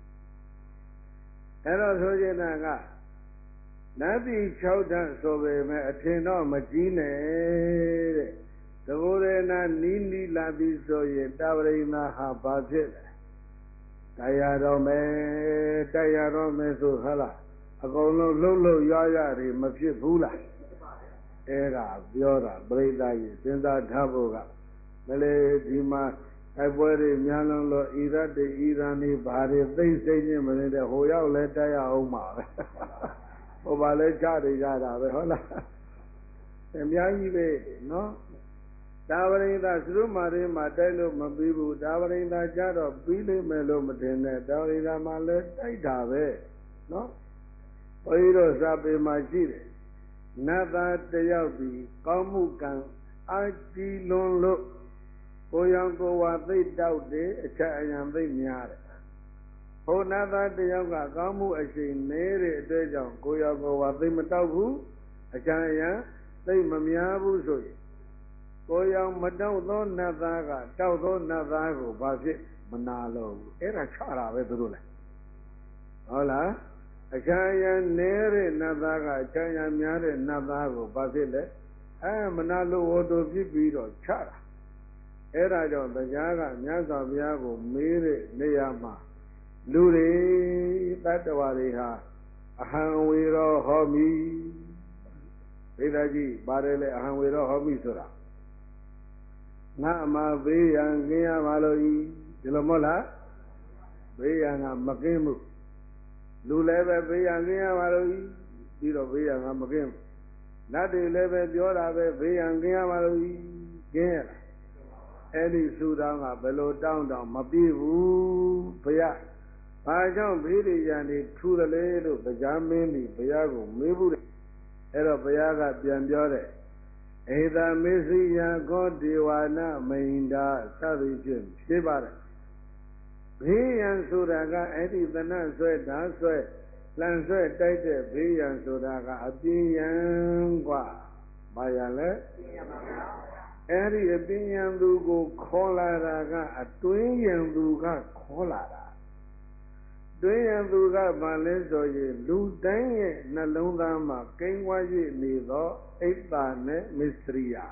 အဲ့တော့ဆိုချင်တာကနတ်ပြည်၆ဓာတ်ဆိုပေမဲ့အထင်တော့မကြီးနဲ့တဲ့တဘိုရေနာနီးနီးလာပြီဆိုရင်တာဝရိနာဟာဘာဖြစ်လဲတရားတော်မယ်တရားတော်မယ်ဆိုဟာလားအကုန်လုံးလှုပ်လှုပ်ရရတွေမဖြစ်ဘူးလားအဲ့ဒါပြောတာပြိဿကြီးစဉ်းစားထားဖို့ကမလေးဒီမှာအပွဲတွေများလုံးလို့အီရတ်တွေအီရန်တွေဘာတွေသိစိတ်ညစ်မနေတဲ့ဟိုရောက်လဲတိုက်ရအောင်ပါပဲဟိုဘာလဲချနေကြတာပဲဟုတ်လားအများကြီးပဲနော်တာဝရိသာသုရမာရိမှာတိုက်လို့မပြီးဘူးတာဝရိသာကြတော့ပြီးလိမ့်မယ်လို့မတင်နဲ့တာဝရိသာမှာလဲတိုက်တာပဲနော်ဘုန်းကြီးတို့စာပေမှာရှိတယ်နတ်သားတယောက်ဒီကောင်းမှုကံအာကြီးလွန်လို့ကိုရောင်ကိုဝါသိတောက်တယ်အချက်အယံသိများတယ်ဟိုနတ်သားတယောက်ကကောင်းမှုအရှိန်နေတဲ့အတွက်ကြောင့်ကိုရောင်ကိုဝါသိမတောက်ဘူးအချက်အယံသိမများဘူးဆိုရင်ကိုရောင်မတောက်သောနတ်သားကတောက်သောနတ်သားကိုဘာဖြစ်မနာလို့ဘူးအဲ့ဒါချတာပဲသူတို့လဲဟုတ်လားအချမ်းရနေတဲ့နတ်သားကအချမ်းရများတဲ့နတ်သားကိုဘာဖြစ်လဲအဲမနာလို့ဝတ္တုဖြစ်ပြီးတော့ချတာအဲ့ဒါကြောင့်တရားကမြတ်စွာဘုရားကိုမေးတဲ့နေရာမှာလူတွေတတ္တဝါတွေဟာအဟံဝေရောဟောမိဘိဓကြီးပါတယ်လေအဟံဝေရောဟောမိဆိုတာငါမှာဘေးရန်ကင်းရပါလို့ဤဒီလိုမဟုတ်လားဘေးရန်ကမကင်းဘူးလူလည်းပဲဘေးရန်ကင်းရပါလို့ဤပြီးတော့ဘေးရန်ကမကင်းဘူးနတ်တွေလည်းပဲပြောတာပဲဘေးရန်ကင်းရပါလို့ဤကင်းရလားအဲ့ဒီဆူတောင်းကဘယ်လိုတောင်းတောင်းမပြေဘူးဘုရားဘာကြောင့်ဘေးတွေရန်တွေထူတယ်လေလို့တရားမင်းကြီးဘုရားကိုမေးဘူးတဲ့အဲ့တော့ဘုရားကပြန်ပြောတယ်ဧတမေစိယကောဒေဝနာမိန်တာစသည်ဖြင့်ဖြစ်ပါတယ်ဘေးရန်ဆိုတာကအဲ့ဒီသနတ်ဆွဲဓာဆွဲလန်ဆွဲတိုက်တဲ့ဘေးရန်ဆိုတာကအပြင်းရန်กว่าဘာရလဲအဲ့ဒီအပြင်းရန်သူကိုခေါ်လာတာကအတွင်းရန်သူကခေါ်လာတာတွင်းရန်သူကဘာလဲဆိုရင်လူတိုင်းရဲ့နှလုံးသားမှာကိန်းဝါ၍နေသောအိတ်တာနဲ့မစ္စရိယ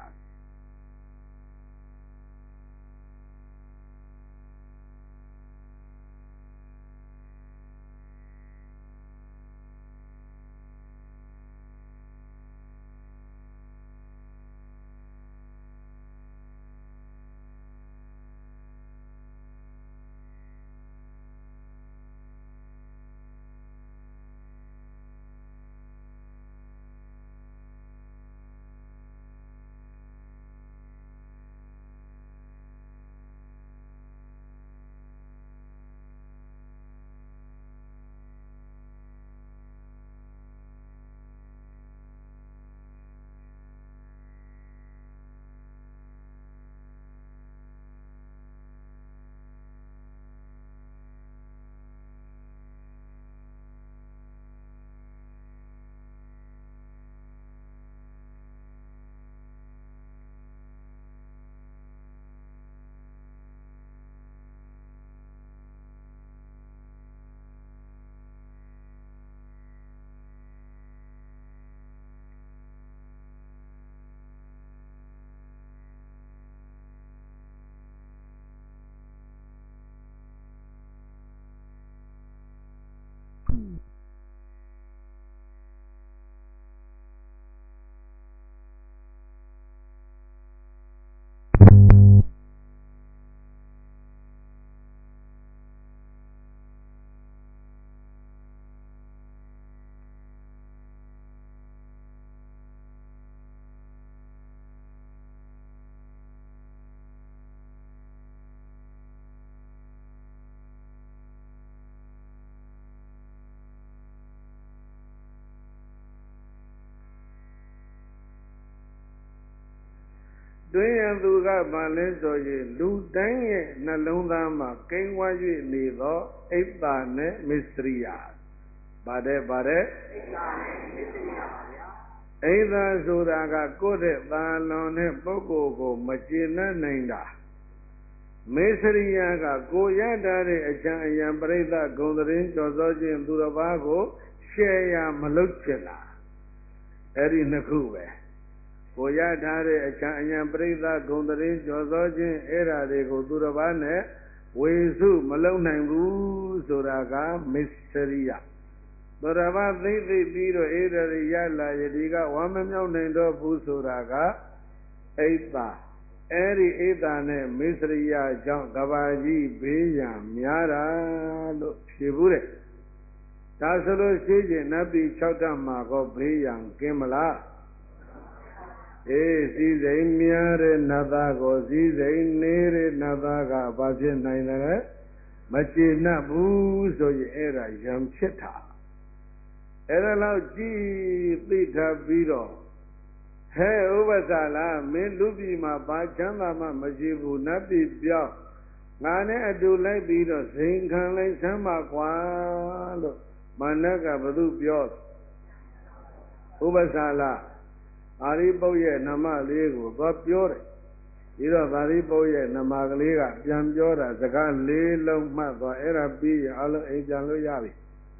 တွင်ရန်သူကဘာလဲဆိုရင်လူတိုင်းရဲ့နှလုံးသားမှာကိန်းဝါ၍နေသောအိတ်တာနဲ့မစ္စရိယဗါတဲ့ဗါတဲ့အိတ်တာနဲ့မစ္စရိယပါဗျာအိတ်တာဆိုတာကကိုယ့်တဲ့သာလွန်တဲ့ပုဂ္ဂိုလ်ကိုမကျေနပ်နိုင်တာမစ္စရိယကကိုရထားတဲ့အချမ်းအယံပရိသတ်ဂုံတရင်ကြော်စောခြင်းသူတစ်ပါးကိုရှယ်ရမလုပ်ချင်တာအဲ့ဒီနှစ်ခုပဲကိုရထားတဲ့အချမ်းအယံပရိသတ်ဂုံတရင်ကြော်စောခြင်းအဲ့ဓာတွေကိုသူတစ်ပါးနဲ့ဝေစုမလုံနိုင်ဘူးဆိုတာကမစ္စရိယသူတစ်ပါးသိသိပြီးတော့အဲ့ဓာတွေရလာရဒီကဝမ်းမမြောက်နိုင်တော့ဘူးဆိုတာကအိတ်တာအဲ့ဒီအိတ်တာနဲ့မစ္စရိယကြောင့်ကဘာကြီးဘေးရန်များတာလို့ဖြေဘူးတဲ့ဒါဆိုလို့ရှိရင်နတ်ပြည်၆ဓာတ်မှာကောဘေးရန်ကင်းမလားအေးစည်းစိမ်များတဲ့နတ်သားကိုစည်းစိမ်နေတဲ့နတ်သားကဘာဖြစ်နိုင်လဲမကျေနပ်ဘူးဆိုရင်အဲ့ဒါရံဖြစ်တာအဲ့ဒါလောက်ကြည်သိထားပြီးတော့ဟဲ့ဥပ္ပစာလားမင်းလူပြည်မှာဘာချမ်းသာမှမရှိဘူးနတ်ပြည်ပြောင်းငါနဲ့အတူလိုက်ပြီးတော့ဇိမ်ခံလိုက်ဆမ်းပါကွာလို့မာနကဘသူပြောဥပ္ပစာလားအာရိပုတ်ရဲ့နမလေးကိုသွားပြောတယ်ပြီးတော့အာရိပုတ်ရဲ့နမကလေးကပြန်ပြောတာစကားလေးလုံးမှတ်သွားအဲ့ဒါပြီးရင်အလုံးအိမ်ပြန်လို့ရပြီ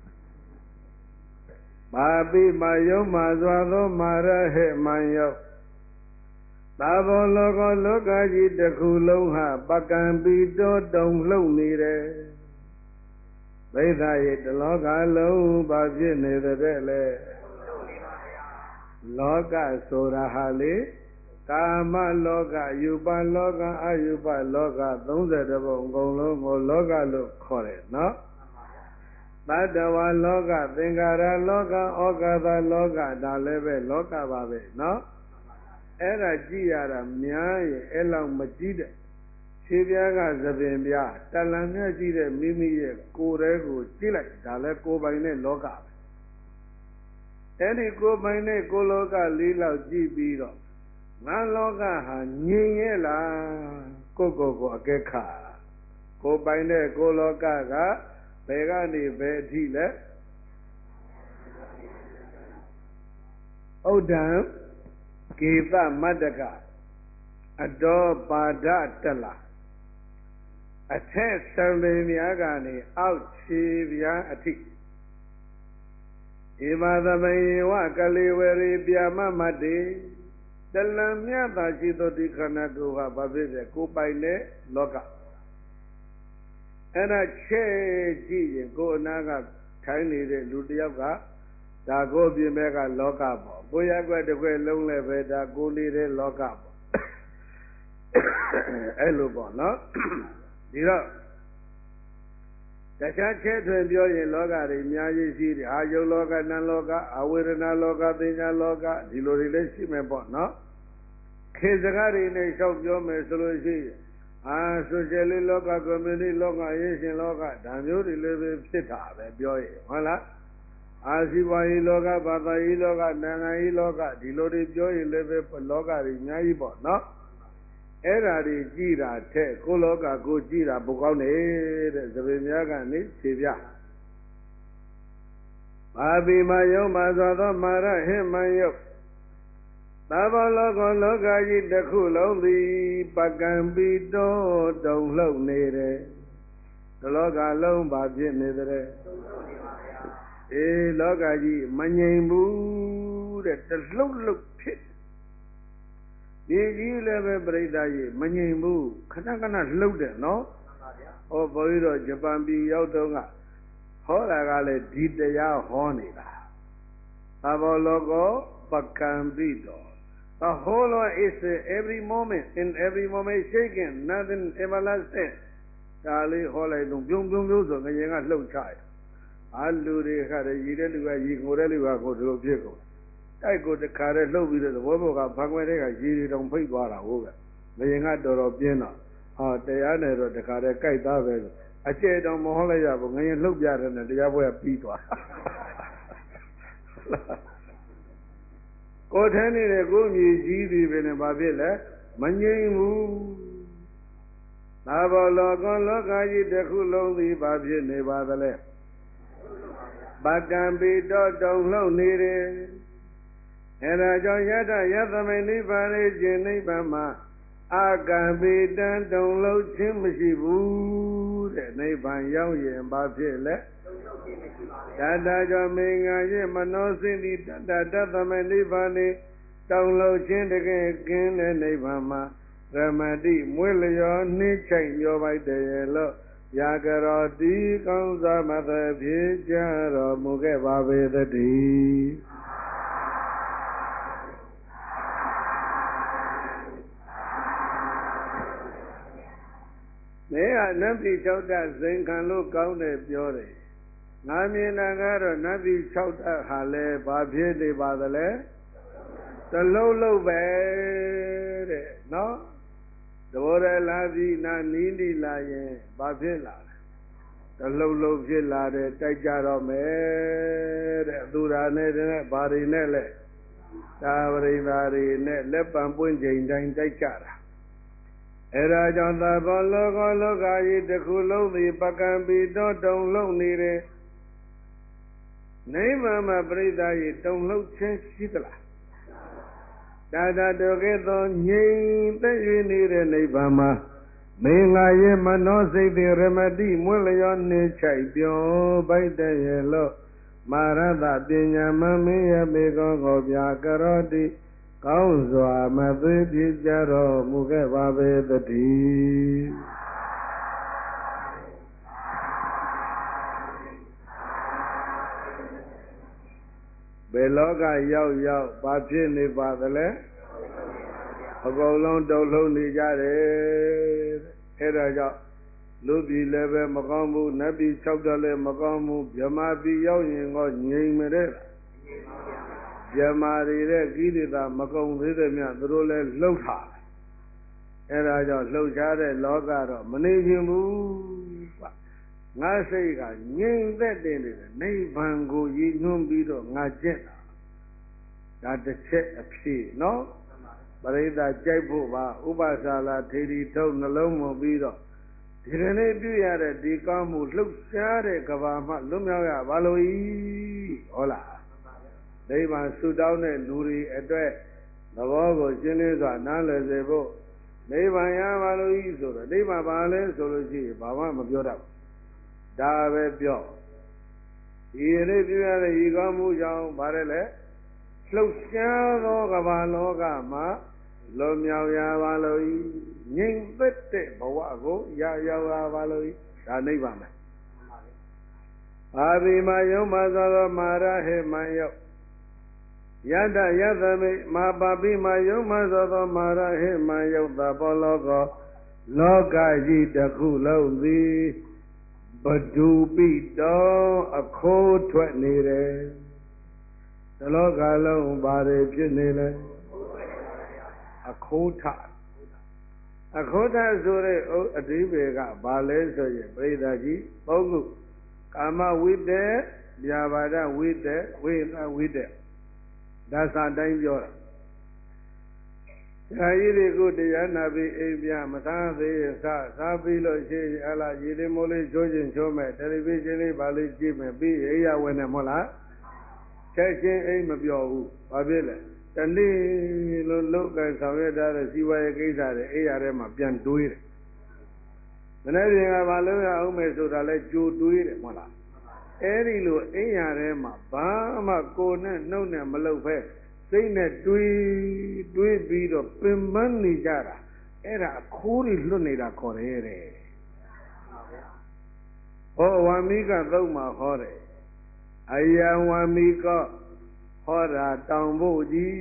မာပိမာယုံမာစွာသောမာရဟေမံယုတ်သာဘောလောကလောကကြီးတစ်ခုလုံးဟာပကံပိတောတုံလှုပ်နေတယ်ဘိဓာရဲ့တလောကလုံးဘာဖြစ်နေတဲ့လဲလောကဆိုတာဟာလေကာမလောကယူပလောကအယူပလောကသုံးဆယ်ပုံအကုန်လုံးကိုလောကလို့ခေါ်တယ်နော်တတ္တဝါလောကသင်္ခါရလောကဩကာသလောကဒါလည်းပဲလောကပါပဲနော်အဲ့ဒါကြည့်ရတာများရင်အဲ့လောက်မကြည့်တဲ့ခြေပြားကသပင်ပြားတလံမြတ်ကြည့်တဲ့မိမိရဲ့ကိုယ်တည်းကိုကြည့်လိုက်ဒါလည်းကိုယ်ပိုင်တဲ့လောကပဲအဲ့ဒီကိုယ်ပိုင်တဲ့ကိုယ်လောကလေးလောက်ကြည့်ပြီးတော့ငါလောကဟာငြိမ်ရဲ့လားကိုယ့်ကိုယ်ကိုအကဲခါကိုယ်ပိုင်တဲ့ကိုယ်လောကကဘယ်ကနေဘယ်အထိလဲဥဒ္ဒံကေသမတ္တကအတောပါဒတလအထက်သံပေများကနေအောက်ခြေပြားအထိဧမသမေဝကလေဝရီပြမမတ္တိတလံမြတ်သာရှိသောဒီခန္ဓာကိုယ်ဟာဘာဖြစ်လဲကိုယ်ပိုင်တဲ့လောကအဲ့ဒါချဲ့ကြည့်ရင်ကိုယ်အနာကထိုင်နေတဲ့လူတယောက်ကဒါကိုအပြင်ဘက်ကလောကပေါ့ကိုယ်ရက်ွက်တစ်ခွက်လုံးလည်းပဲဒါကိုနေတဲ့လောကပေါ့အဲ့လိုပေါ့နော်ဒီတော့တခြားချဲ့ထွင်ပြောရင်လောကတွေအများကြီးရှိတယ်အာယုလောကနံလောကအဝေဒနာလောကပညာလောကဒီလိုတွေလည်းရှိမယ်ပေါ့နော်ခေစကားတွေနဲ့လျှောက်ပြောမယ်ဆိုလို့ရှိရင်အာဆိုရှယ်လစ်လောကကွန်မြူနတီလောကရေးရှင်လောကဒါမျိုးတွေလည်းပဲဖြစ်တာပဲပြောရင်ဟုတ်လားအာစီပွားရေးလောကဘာသာရေးလောကနိုင်ငံရေးလောကဒီလိုတွေပြောရင်လည်းပဲလောကတွေအများကြီးပေါ့နော်အဲ့ဓာတွေကြည်တာထက်ကိုလောကကိုကြည်တာပိုကောင်းတယ်တဲ့သဘေများကနေဖြေပြဘာပိမယုံမှာသောသောမာရဟိမံယုတ်သဘောလောကလောကကြီးတစ်ခုလုံးသည်ပကံပိတောတုံလှုပ်နေတယ်ဒီလောကလုံးဘာဖြစ်နေတဲ့အေးလောကကြီးမငြိမ်ဘူးတဲ့တလှုပ်လှုပ်ဖြစ်ဒီကြီးလည်းပဲပြိတ္တာကြီးမငြိမ်ဘူးခဏခဏလှုပ်တယ်နော်ဟောဘုန်းကြီးတို့ဂျပန်ပြည်ရောက်တော့ကဟောတာကလည်းဒီတရားဟောနေတာသဘောလောကောပကံပိတော The whole world is uh, every moment, in every moment shaken, nothing everlasting. ဒါလေးဟောလိုက်တော့ပြုံပြုံပြုံဆိုငရင်ကလှုပ်ချရအာလူတွေခါတယ်ရည်တဲ့လူကရည်ကိုတဲ့လူကကိုဒီလိုဖြစ်ကုန်တိုက်ကိုတခါတည်းလှုပ်ပြီးတော့သဘောဘောကဖန်ခွဲတဲ့ကရည်တွေတောင်ဖိတ်သွားတာဟုတ်ကဲ့ငရင်ကတော်တော်ပြင်းတော့ဟာတရားနဲ့တော့တခါတည်းကြိုက်သားပဲအကျဲတောင်မဟောလိုက်ရဘူးငရင်လှုပ်ပြတယ်နဲ့တရားပွဲပြီးသွားကိုထဲနေတဲ့ကိုမြည်ကြီးပြီပဲနဲ့ဘာဖြစ်လဲမငြိမ်ဘူးသာဘောလောကလောကကြီးတစ်ခုလုံးသည်ဘာဖြစ်နေပါသလဲပကံပိတောတုံလှုပ်နေတယ်အဲဒါကြောင့်ယတယသမိနိဗ္ဗာန်လေးခြင်းနိဗ္ဗာန်မှာအာကံပိတံတုံလှုပ်ခြင်းမရှိဘူးတဲ့နိဗ္ဗာန်ရောက်ရင်ဘာဖြစ်လဲတတကြောင့်မင်္ဂရဲ့မနောစိတ္တိတတတသမေနိဗ္ဗာန်လေးတုံလှုပ်ခြင်းတကယ်ကင်းတဲ့နိဗ္ဗာန်မှာရမတိမွေလျောနှိမ့်ချိုက်ရောပိုက်တယ်လို့ရာကရောတိကောင်းစွာမသဖြေကြတော်မူခဲ့ပါပေသတည်းနေကနတ်ပြည်၆ဓာတ်ဇင်ခံလို့ကောင်းတယ်ပြောတယ်ငါမြင်တာကတော့နတ်ပြည်၆ဓာတ်ဟာလဲဘာဖြစ်နေပါသလဲတလုံးလုံးပဲတဲ့နော်သဘောတည်းလာပြီးနာနီးနီးလာရင်ဘာဖြစ်လာလဲတလုံးလုံးဖြစ်လာတယ်တိုက်ကြတော့မယ်တဲ့သူရာနဲ့တဲ့ဘာတွေနဲ့လဲသာဝရိသာတွေနဲ့လက်ပံပွင့်ချိန်တိုင်းတိုက်ကြတာအဲဒါကြောင့်သဘောလောကလောကကြီးတစ်ခုလုံးသည်ပကံပိတောတုံလုံးနေတယ်နိဗ္ဗာန်မှာပြိဿရေတုံလှုပ်ခြင်းရှိသလားဒါသာတော်ကဲ့သို့ငြိမ်သက်၍နေတဲ့နိဗ္ဗာန်မှာမင်္ဂရဲ့မနောစိတ်တွေရမတိမွေးလျောနှင်းချိုက်ပြောပိုက်တဲ့ရဲ့လို့မာရတပညာမမင်းရဲ့မေကောကိုပြကရောတိကောင်းစွာမသွေးပြကြတော်မူခဲ့ပါပေသတည်းဘယ်လောကရောက်ရောက်ဘာဖြစ်နေပါသလဲအကုန်လုံးတုံလုံးနေကြတယ်အဲဒါကြောင့်လူပြည်လည်းပဲမကောင်းဘူးနတ်ပြည်၆ဓာတ်လည်းမကောင်းဘူးဗြဟ္မာပြည်ရောက်ရင်တော့ငြိမ်မတဲ့ဗြဟ္မာတွေတဲ့ကိလေသာမကုန်သေးတဲ့မြတ်သူတို့လည်းလှုပ်ထားအဲဒါကြောင့်လှုပ်ရှားတဲ့လောကတော့မနေခြင်းဘူးငါစိတ်ကငြိမ်သက်တဲ့နိဗ္ဗာန်ကိုရည်ညွှန်းပြီးတော့ငါကျင့်တာဒါတစ်ချက်အဖြစ်နော်ပရိသတ်ကြိုက်ဖို့ပါဥပစာလာထေရီထုတ်နှလုံးမပြီးတော့ဒီကနေ့ပြုရတဲ့ဒီကောင်းမှုလှုပ်ရှားတဲ့ကဘာမှလွတ်မြောက်ရပါလို့ဤဟုတ်လားဒိဗ္ဗံဆုတောင်းတဲ့လူတွေအတွက်သဘောကိုရှင်းလင်းစွာနားလည်စေဖို့နိဗ္ဗာန်ရပါလို့ဤဆိုတော့နိဗ္ဗာန်ပါလဲဆိုလို့ရှိရင်ဘာမှမပြောတတ်ဘူးဒါပဲပြောဒီနေ့ပြုရတဲ့ဤကောင်းမှုကြောင့်ဗါတယ်လေလှုပ်ရှားသောကမ္ဘာလောကမှာလွန်မြောက်ရပါလို့ဤငြိမ်သက်တဲ့ဘဝကိုရရောက်ရပါလို့ဤဒါနိဗ္ဗာန်ပဲအာဘိမယုံမသောသောမာရဟေမယုတ်ယတယသမိမာပါပိမယုံမသောသောမာရဟေမယုတ်သဘောလောကောလောကကြီးတစ်ခုလုံးသည်ဘဒုပိတောအခိုးထွက်နေတယ်တလောကလုံးဘာတွေဖြစ်နေလဲအခိုးထအခိုးထဆိုတဲ့အဓိပ္ပာယ်ကဘာလဲဆိုရင်ပြိဿကြီးသုံးခုကာမဝိတ္တေဗျာပါဒဝိတ္တေဝိသဝိတ္တေဒါစာတိုင်းပြောတာဒါကြီးတွေကိုတရားနာပြီးအိမ်ပြမသားသေးရင်စားစားပြီးလို့ရှိရင်အလားရည်လေးမိုးလေးချိုးချင်းချိုးမဲ့တယ်လီဗီရှင်းလေးပါလေးကြည့်မယ်ပြီးအိယာဝင်တယ်မဟုတ်လားချက်ချင်းအိမ်မပြောဘူးဘာဖြစ်လဲတနေ့လို့လုတ်ကဆောင်ရတဲ့စီဝါရဲ့ကိစ္စတွေအိယာထဲမှာပြန်တွေးတယ်မနေ့ကဘာလို့ရအောင်မယ်ဆိုတာလဲကြိုတွေးတယ်မဟုတ်လားအဲ့ဒီလိုအိယာထဲမှာဘာမှကိုယ်နဲ့နှုတ်နဲ့မလုပ်ဖဲစိတ်နဲ့တွေးတွေးပြီးတော့ပင်ပန်းနေကြတာအဲ့ဒါအခိုးတွေလွတ်နေတာခေါ်တယ်တဲ့ဟောဝါမိကသုံးမှာဟောတယ်အယံဝါမိကဟောတာတောင်ဖို့ကြီး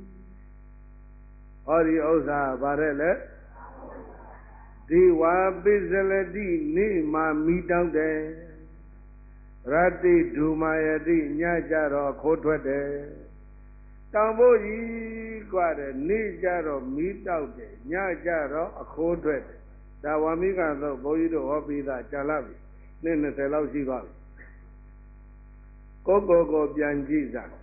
ဟောဒီဥစ္စာဗါတဲ့လေဒီဝါပိစလတိနေမှာမိတောက်တယ်ရတိဒုမာယတိညကြတော့ခိုးထွက်တယ်တောင်ဖို့ကြီးกว่าတယ်နေကြတော့မိတောက်တယ်ညကြတော့အခိုးထွက်တယ်ဒါဝါမိကတော့ဘုန်းကြီးတို့ဟောပြီးသားကြာလာပြီနှစ်နှစ်ဆယ်လောက်ရှိပါပြီကိုကိုကိုပြန်ကြည့်စား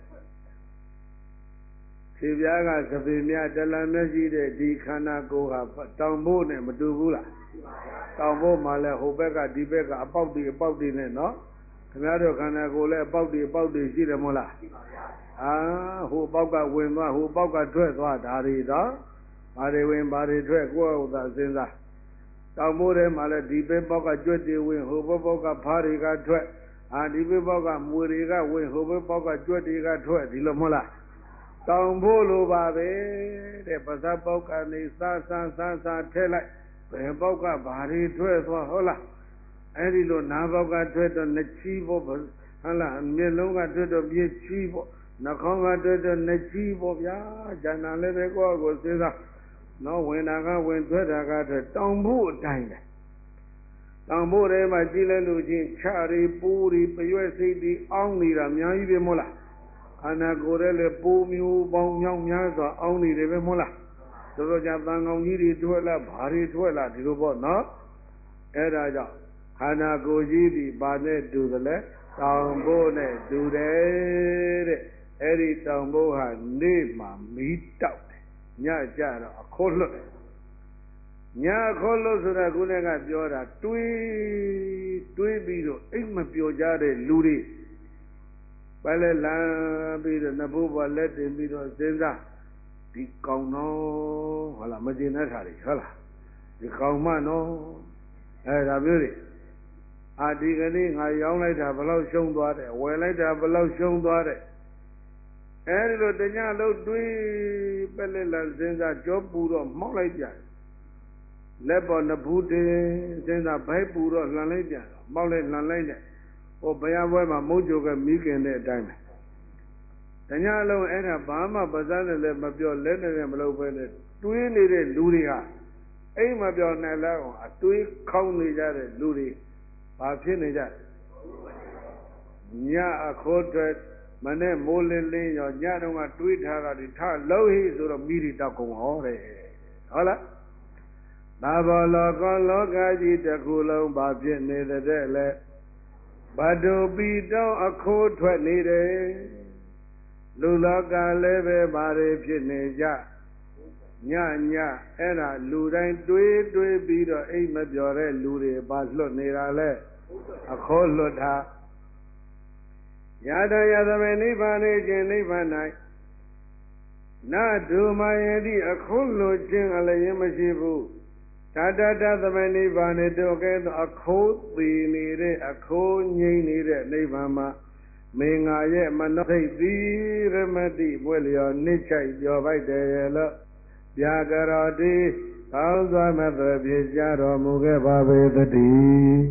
ခြေပြားကသပေမြတလံမျက်ရှိတဲ့ဒီခန္ဓာကိုယ်ဟာတောင်ဖို့နဲ့မတူဘူးလားတောင်ဖို့မှာလဲဟိုဘက်ကဒီဘက်ကအပေါက်တွေအပေါက်တွေနဲ့နော်ခင်ဗျားတို့ခန္ဓာကိုယ်လဲအပေါက်တွေအပေါက်တွေရှိတယ်မို့လားအာဟိုပေါက်ကဝင်သွားဟိုပေါက်ကထွက်သွားဒါတွေတော့ဘာတွေဝင်ဘာတွေထွက်ကိုယ့်ဥစ္စာစဉ်းစားတောင်ဖို့ထဲမှာလဲဒီဘက်ပေါက်ကကြွက်တွေဝင်ဟိုဘက်ပေါက်ကဖားတွေကထွက်အာဒီဘက်ပေါက်ကမွေတွေကဝင်ဟိုဘက်ပေါက်ကကြွက်တွေကထွက်ဒီလိုမဟုတ်လားတောင်ဖို့လိုပါပဲတဲ့ပါဇက်ပေါက်ကနေစားစားစားစားထဲလိုက်ဘယ်ပေါက်ကဘာတွေထွက်သွားဟုတ်လားအဲ့ဒီလိုနားပေါက်ကထွက်တော့နှချီးဖို့ဟုတ်လားမျက်လုံးကထွက်တော့ပြည့်ချီးဖို့နှာခေါင်းကထွက်တော့နှချီးဖို့ဗျာဉာဏ်နာလည်းပဲကိုယ့်ကိုစဉ်းစားနော်ဝင်တာကဝင်ထွက်တာကထွက်တောင်ဖို့အတိုင်းပဲတောင်ဖို့ထဲမှာကြည့်လိုက်လို့ချင်းခြာရီပူရီပရွက်စိတ်ဒီအောင်းနေတာအများကြီးပဲမို့လားခန္ဓာကိုယ်ရဲ့လေပိုးမျိုးပေါင်းမြောက်များစွာအောင်းနေတယ်ပဲမဟုတ်လားတို့တော့ကြတန်ကောင်ကြီးတွေထွက်လာဘာတွေထွက်လာဒီလိုပေါ့နော်အဲ့ဒါကြောင့်ခန္ဓာကိုယ်ကြီးဒီဘာနဲ့တူသလဲတောင်ဖို့နဲ့တူတယ်တဲ့အဲ့ဒီတောင်ဖို့ဟာနေ့မှာမီးတောက်တယ်ညကြတော့အခိုးလွတ်တယ်ညအခိုးလွတ်ဆိုတာခုနကပြောတာတွေးတွေးပြီးတော့အိမ်မပျော်ကြတဲ့လူတွေပဲလဲလမ်းပြီးတော့နှစ်ဘိုးဘလက်တင်ပြီးတော့စဉ်းစားဒီကောင်တော့ဟုတ်လားမတင်တဲ့ခါတွေဟုတ်လားဒီကောင်မနော်အဲဒါမျိုးတွေအာဒီကနေ့ငါရောင်းလိုက်တာဘယ်လောက်ရှုံးသွားတယ်ဝယ်လိုက်တာဘယ်လောက်ရှုံးသွားတယ်အဲဒီလိုတညလုံးတွေးပဲလဲလမ်းစဉ်းစားကြောပူတော့မောက်လိုက်ပြန်လက်ပေါ်နှစ်ဘူးတင်စဉ်းစားဘိုက်ပူတော့လှန်လိုက်ပြန်မောက်လိုက်လှန်လိုက်တယ်ဟိုဘုရားပွဲမှာမုတ်ကြိုကမိခင်တဲ့အတိုင်းပဲတညလုံးအဲ့ဒါဘာမှပါးစားနဲ့လည်းမပြောလက်နဲ့လည်းမလုပ်ပဲနဲ့တွေးနေတဲ့လူတွေဟာအိမ်မပြောနိုင်လောက်အောင်အတွေးခေါင်းနေကြတဲ့လူတွေဘာဖြစ်နေကြညအခိုးထွက်မနဲ့မိုးလင်းလင်းရောညတော့ကတွေးထားတာဒီထလုံးဟိဆိုတော့မိရီတောက်ကုန်ဟောတယ်ဟုတ်လားသာဘောလောကလောကကြီးတစ်ခုလုံးဘာဖြစ်နေတဲ့လဲဘဒုပိတောင်းအခိုးထွက်နေတယ်လူလောကလည်းပဲဘာတွေဖြစ်နေကြညညအဲ့ဒါလူတိုင်းတွေးတွေးပြီးတော့အိမ်မပြောတဲ့လူတွေဘာလွတ်နေတာလဲအခိုးလွတ်တာယတယသမေနိဗ္ဗာန်ခြင်းနိဗ္ဗာန်၌နဒုမယတိအခိုးလွတ်ခြင်းအလျင်မရှိဘူးတတတသမေနိဗ္ဗာန်တို့ကဲ့သို့အခိုးသေးနေတဲ့အခိုးငြိမ့်နေတဲ့နိဗ္ဗာန်မှာမင်္ဂရဲ့မနောသိတိရမတိပွက်လျော်နှိမ့်ချိုက်ပြောပိုက်တယ်လို့ဗျာကရောတိကောင်းစွာမသွေပြေကြတော်မူခဲ့ပါပေသတည်း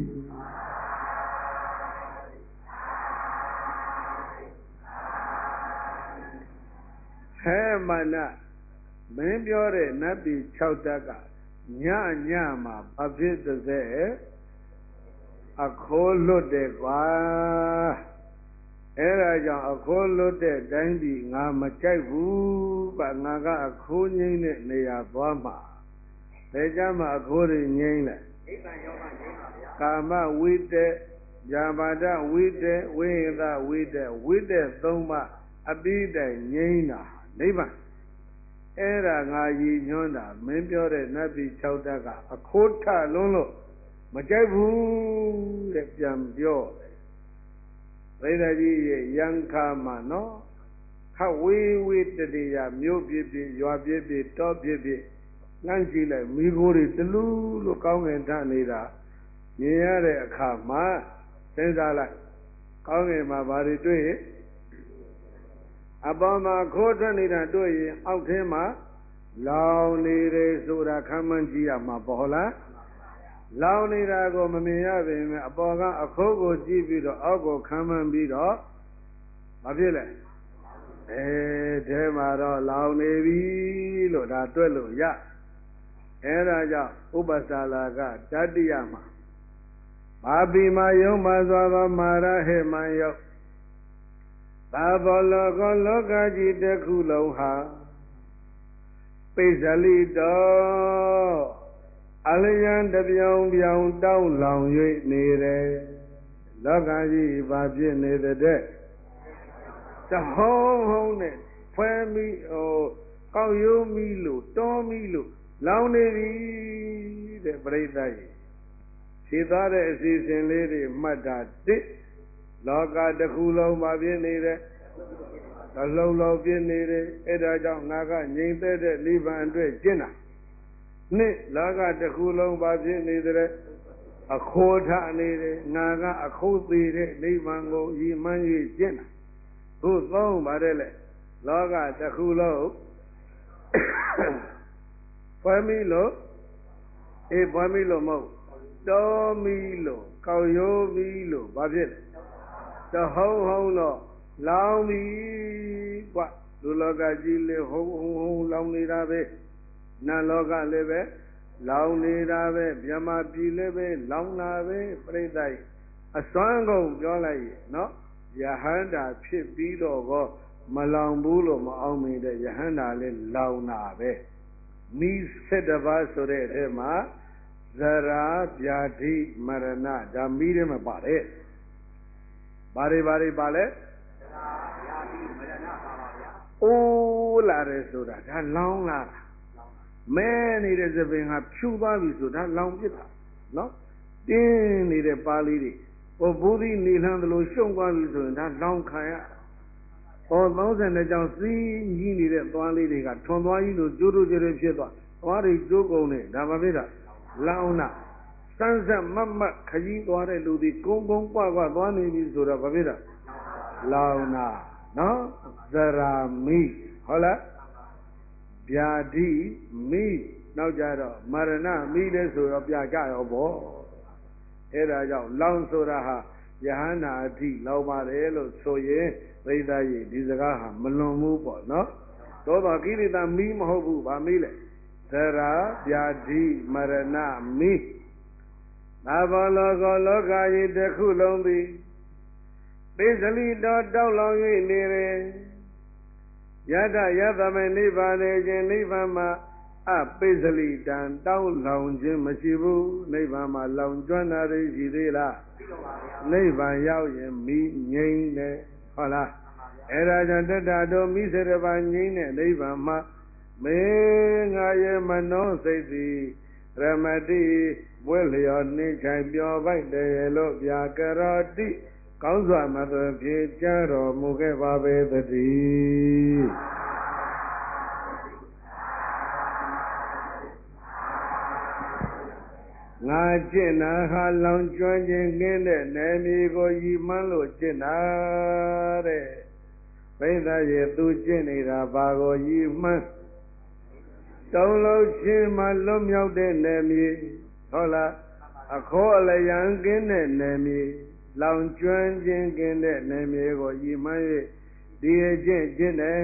ဟဲမနမင်းပြောတဲ့နတ်ပြည်၆တက်ကညညမှာဘာဖြစ်သလဲအခိုးလွတ်တယ်ကွာအဲ့ဒါကြောင့်အခိုးလွတ်တဲ့တိုင်းပြည်ငါမကြိုက်ဘူးကငါကအခိုးငိမ့်တဲ့နေရာသွားမှာဘယ်ကြမှာအခိုးတွေငိမ့်လဲဣဗ္ဗံယောဂငိမ့်ပါဗျာကာမဝိတ္တဇာဘာဒဝိတ္တဝိဟိတဝိတ္တဝိတ္တသုံးပါအပိတိုင်ငိမ့်တာနိဗ္ဗာန်အဲ့ဒါငါရည်ညွှန်းတာမင်းပြောတဲ့နတ်ပြည်၆တက်ကအခိုးထလုံးလို့မကြိုက်ဘူးတဲ့ပြန်ပြောဘိဓာကြီးရဲ့ယံခါမှာနော်ခဝေးဝေးတတိယမြို့ပြပြရွာပြပြတောပြပြနှမ်းကြည့်လိုက်မိခိုးတွေတလူလို့ကောင်းငင်ထနေတာမြင်ရတဲ့အခါမှာစဉ်းစားလိုက်ကောင်းငင်မှာဘာတွေတွေ့အပေါ်မှာခိုးထွက်နေတာတွေ့ရင်အောက်ထဲမှာလောင်နေတယ်ဆိုတာခံမှန်းကြည့်ရမှာပေါ့လားလောင်နေတာကိုမမြင်ရပေမဲ့အပေါ်ကအခိုးကိုကြည့်ပြီးတော့အောက်ကိုခံမှန်းပြီးတော့မဖြစ်လဲအဲထဲမှာတော့လောင်နေပြီလို့ဒါတွက်လို့ရအဲဒါကြောင့်ဥပစာလာကတတိယမှာဘာပိမာယုံမှာသောသောမာရဟေမံယုတ်သာဘောလောကလောကကြီးတစ်ခုလုံးဟာပိဇလိတောအလျံတပြောင်ပြောင်တောင်းလောင်၍နေတယ်လောကကြီးဘာဖြစ်နေတဲ့တဲ့တဟုံးဟုံးနဲ့ဖွဲမိဟိုကောက်ရိုးမိလို့တောမိလို့လောင်နေပြီတဲ့ပြိဿကြီးခြေသားတဲ့အစီအစဉ်လေးတွေမှတ်တာတစ်လောကတစ်ခုလုံးဘာဖြစ်နေတယ်အလုံးလုံးဖြစ်နေတယ်အဲ့ဒါကြောင့်ငါကငြိမ်သက်တဲ့နိဗ္ဗာန်အတွက်ကျင့်တာနှစ်လောကတစ်ခုလုံးဘာဖြစ်နေတဲ့အခိုးထနေတယ်ငါကအခိုးသေးတဲ့နိဗ္ဗာန်ကိုရည်မှန်း၍ကျင့်တာခုသုံးပါတယ်လေလောကတစ်ခုလုံးဖွယ်မိလို့အေးဖွယ်မိလို့မဟုတ်တော်မိလို့ကောက်ရိုးမိလို့ဘာဖြစ်လဲတဟုံးဟုံးတော့လောင်ပြီကွလူလောကကြီးလေဟုံးဟုံးဟုံးလောင်နေတာပဲနတ်လောကလည်းပဲလောင်နေတာပဲမြမပြည်လည်းပဲလောင်တာပဲပြိဿကြီးအစွမ်းကုန်ပြောလိုက်ရင်နော်ယဟန္တာဖြစ်ပြီးတော့ကောမလောင်ဘူးလို့မအောင်မိတဲ့ယဟန္တာလည်းလောင်တာပဲမိဆက်တပါးဆိုတဲ့အထဲမှာဇရာဗျာတိမရဏဒါမိတယ်မပါတယ်ဘာတွေဘာတွေပါလဲဇရာဗျာတိမရဏပါပါဗျာအိုးလာတယ်ဆိုတာဒါလောင်လာတာမဲနေတဲ့သပင်ကဖြူသွားပြီဆိုတာလောင်ပြစ်တာနော်တင်းနေတဲ့ပါးလေးတွေဟိုဘူးသီးနေလှမ်းသလိုရှုံသွားပြီဆိုရင်ဒါလောင်ခံရဟောသုံးဆယ်နှစ်ကြောင်စီးကြီးနေတဲ့သွားလေးတွေကထွန်သွားကြီးလို့ကျိုးတို့ကျတွေဖြစ်သွားသွားတွေကျိုးကုန်နေဒါမှဖြစ်တာလောင်နာစမ်းစက်မတ်မတ်ခကြီးသွားတဲ့လူတွေကုန်းကုန်းကွကွသွားနေပြီဆိုတော့ဘာဖြစ်တာလောင်နာနော်ဇရာမိဟုတ်လားဗျာတိမိနောက်ကြတော့မရဏမိလည်းဆိုတော့ပြကြရောပေါ့အဲ့ဒါကြောင့်လောင်ဆိုတာဟာယဟန္တာအထိလောင်ပါတယ်လို့ဆိုရင်သိသားကြီးဒီစကားဟာမလွန်ဘူးပေါ့နော်သို့တော်ကိလေသာမိမဟုတ်ဘူးဗာမိလေသရာဗျာတိမရဏမိသာဘောလောကလောကကြီးတစ်ခုလုံးသည်ပိစလိတော်တောက်လောင်၍နေတယ်ယတယသမေနိဗ္ဗာန်ခြင်းနိဗ္ဗာန်မှာအပိစလိတံတောင်းလောင်ခြင်းမရှိဘူးနိဗ္ဗာန်မှာလောင်ကျွမ်းတာတွေရှိသေးလားရှိပါပါဗျာနိဗ္ဗာန်ရောက်ရင်မိငြိမ့်တယ်ဟုတ်လားအဲ့ဒါကြောင့်တတ္တတော်မိစေတပါငြိမ့်တဲ့နိဗ္ဗာန်မှာမေငါရဲ့မနောစိတ်သည်ရမတိဘွဲ့လျော်နှိမ့်ချိုင်ပျော်ပိုက်တယ်လို့ဗျာကရောတိကောင်းစွာမသွေဖြေကြတော်မူခဲ့ပါပေသတည်းငါကျင့်တာဟာလောင်ကျွမ်းခြင်းကင်းတဲ့နယ်မြေကိုရည်မှန်းလို့ကျင့်တာတဲ့ဘိသရဲ့သူကျင့်နေတာဘာကိုရည်မှန်းတုံးလုံးချင်းမှလွတ်မြောက်တဲ့နယ်မြေဟုတ်လားအခေါ်အလျံကင်းတဲ့နယ်မြေလောင်ကျွမ်းခြင်းကင်းတဲ့နယ်မြေကိုရည်မှန်း၍ဒီအကျင့်ကျင့်တယ်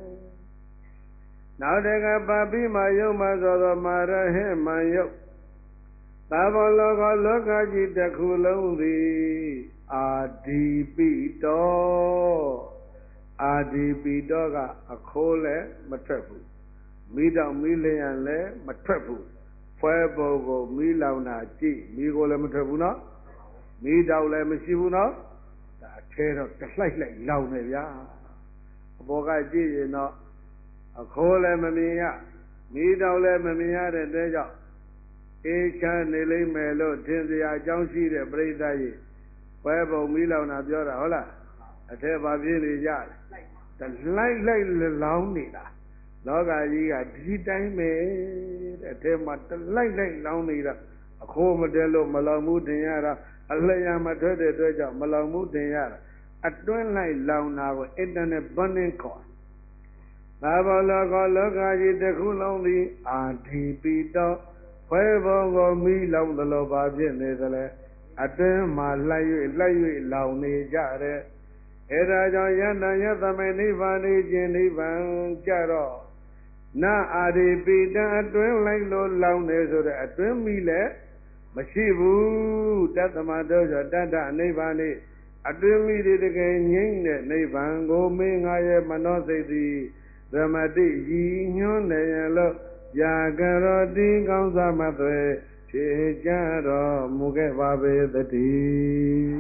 နောက်တကပါပိမယုံမသောသောမာရဟေမံယုတ်သာဘောလောကလောကကြီးတစ်ခုလုံးသည်အာဒီပိတောအာဒီပိတောကအခိုးလည်းမထွက်ဘူးမိတော့မိလျံလည်းမထွက်ဘူးဖွဲပုံကိုမိလောင်တာကြည့်မိကိုလည်းမထွက်ဘူးနော်မိတော့လည်းမရှိဘူးနော်ဒါအထဲတော့တလှိုက်လိုက်လောင်နေဗျာအပေါ်ကကြည့်ရင်တော့အခိုးလည်းမမြင်ရမိတော့လည်းမမြင်ရတဲ့တဲကြောင့်အေးချမ်းနေလိမ့်မယ်လို့ထင်စရာအကြောင်းရှိတဲ့ပြိဿကြီးဖွဲပုံမိလောင်တာပြောတာဟုတ်လားအထက်ဘာဖြစ်နေကြတလိုက်လိုက်လောင်နေတာလောကကြီးကဒီတိုင်းပဲတဲ့အထက်မှာတလိုက်လိုက်လောင်နေတာအခိုးမတဲလို့မလောင်မှုတင်ရတာအလျံမထွက်တဲ့အတွက်ကြောင့်မလောင်မှုတင်ရတာအတွင်းလိုက်လောင်တာကို internet burning ခေါ်သာဘောလောကလောကကြီးတစ်ခုလုံးသည်အာဒီပိတောဟဖွဲဘောကိုမီးလောင်သလိုပါဖြစ်နေသလဲအတွင်းမှာလိုက်၍လိုက်၍လောင်နေကြတဲ့အဲဒါကြောင့်ယန္တယသမေနိဗ္ဗာန်ဤခြင်းနိဗ္ဗာန်ကြတော့နာအာရိပိတံအတွင်းလိုက်လို့လောင်နေဆိုတဲ့အတွင်းမီးလည်းမရှိဘူးတသမတောဆိုတတ္တနိဗ္ဗာန်ဤအတွင်းမိတွေတကယ်ငြိမ့်တဲ့နိဗ္ဗာန်ကိုမင်းငါရဲ့မနောစိတ်သည်ဓမ္မတိရည်ညွှန်းနေရလို့ယာကရောတိကောင်းစွာမသွေဖြေကြတော်မူခဲ့ပါပေသတည်း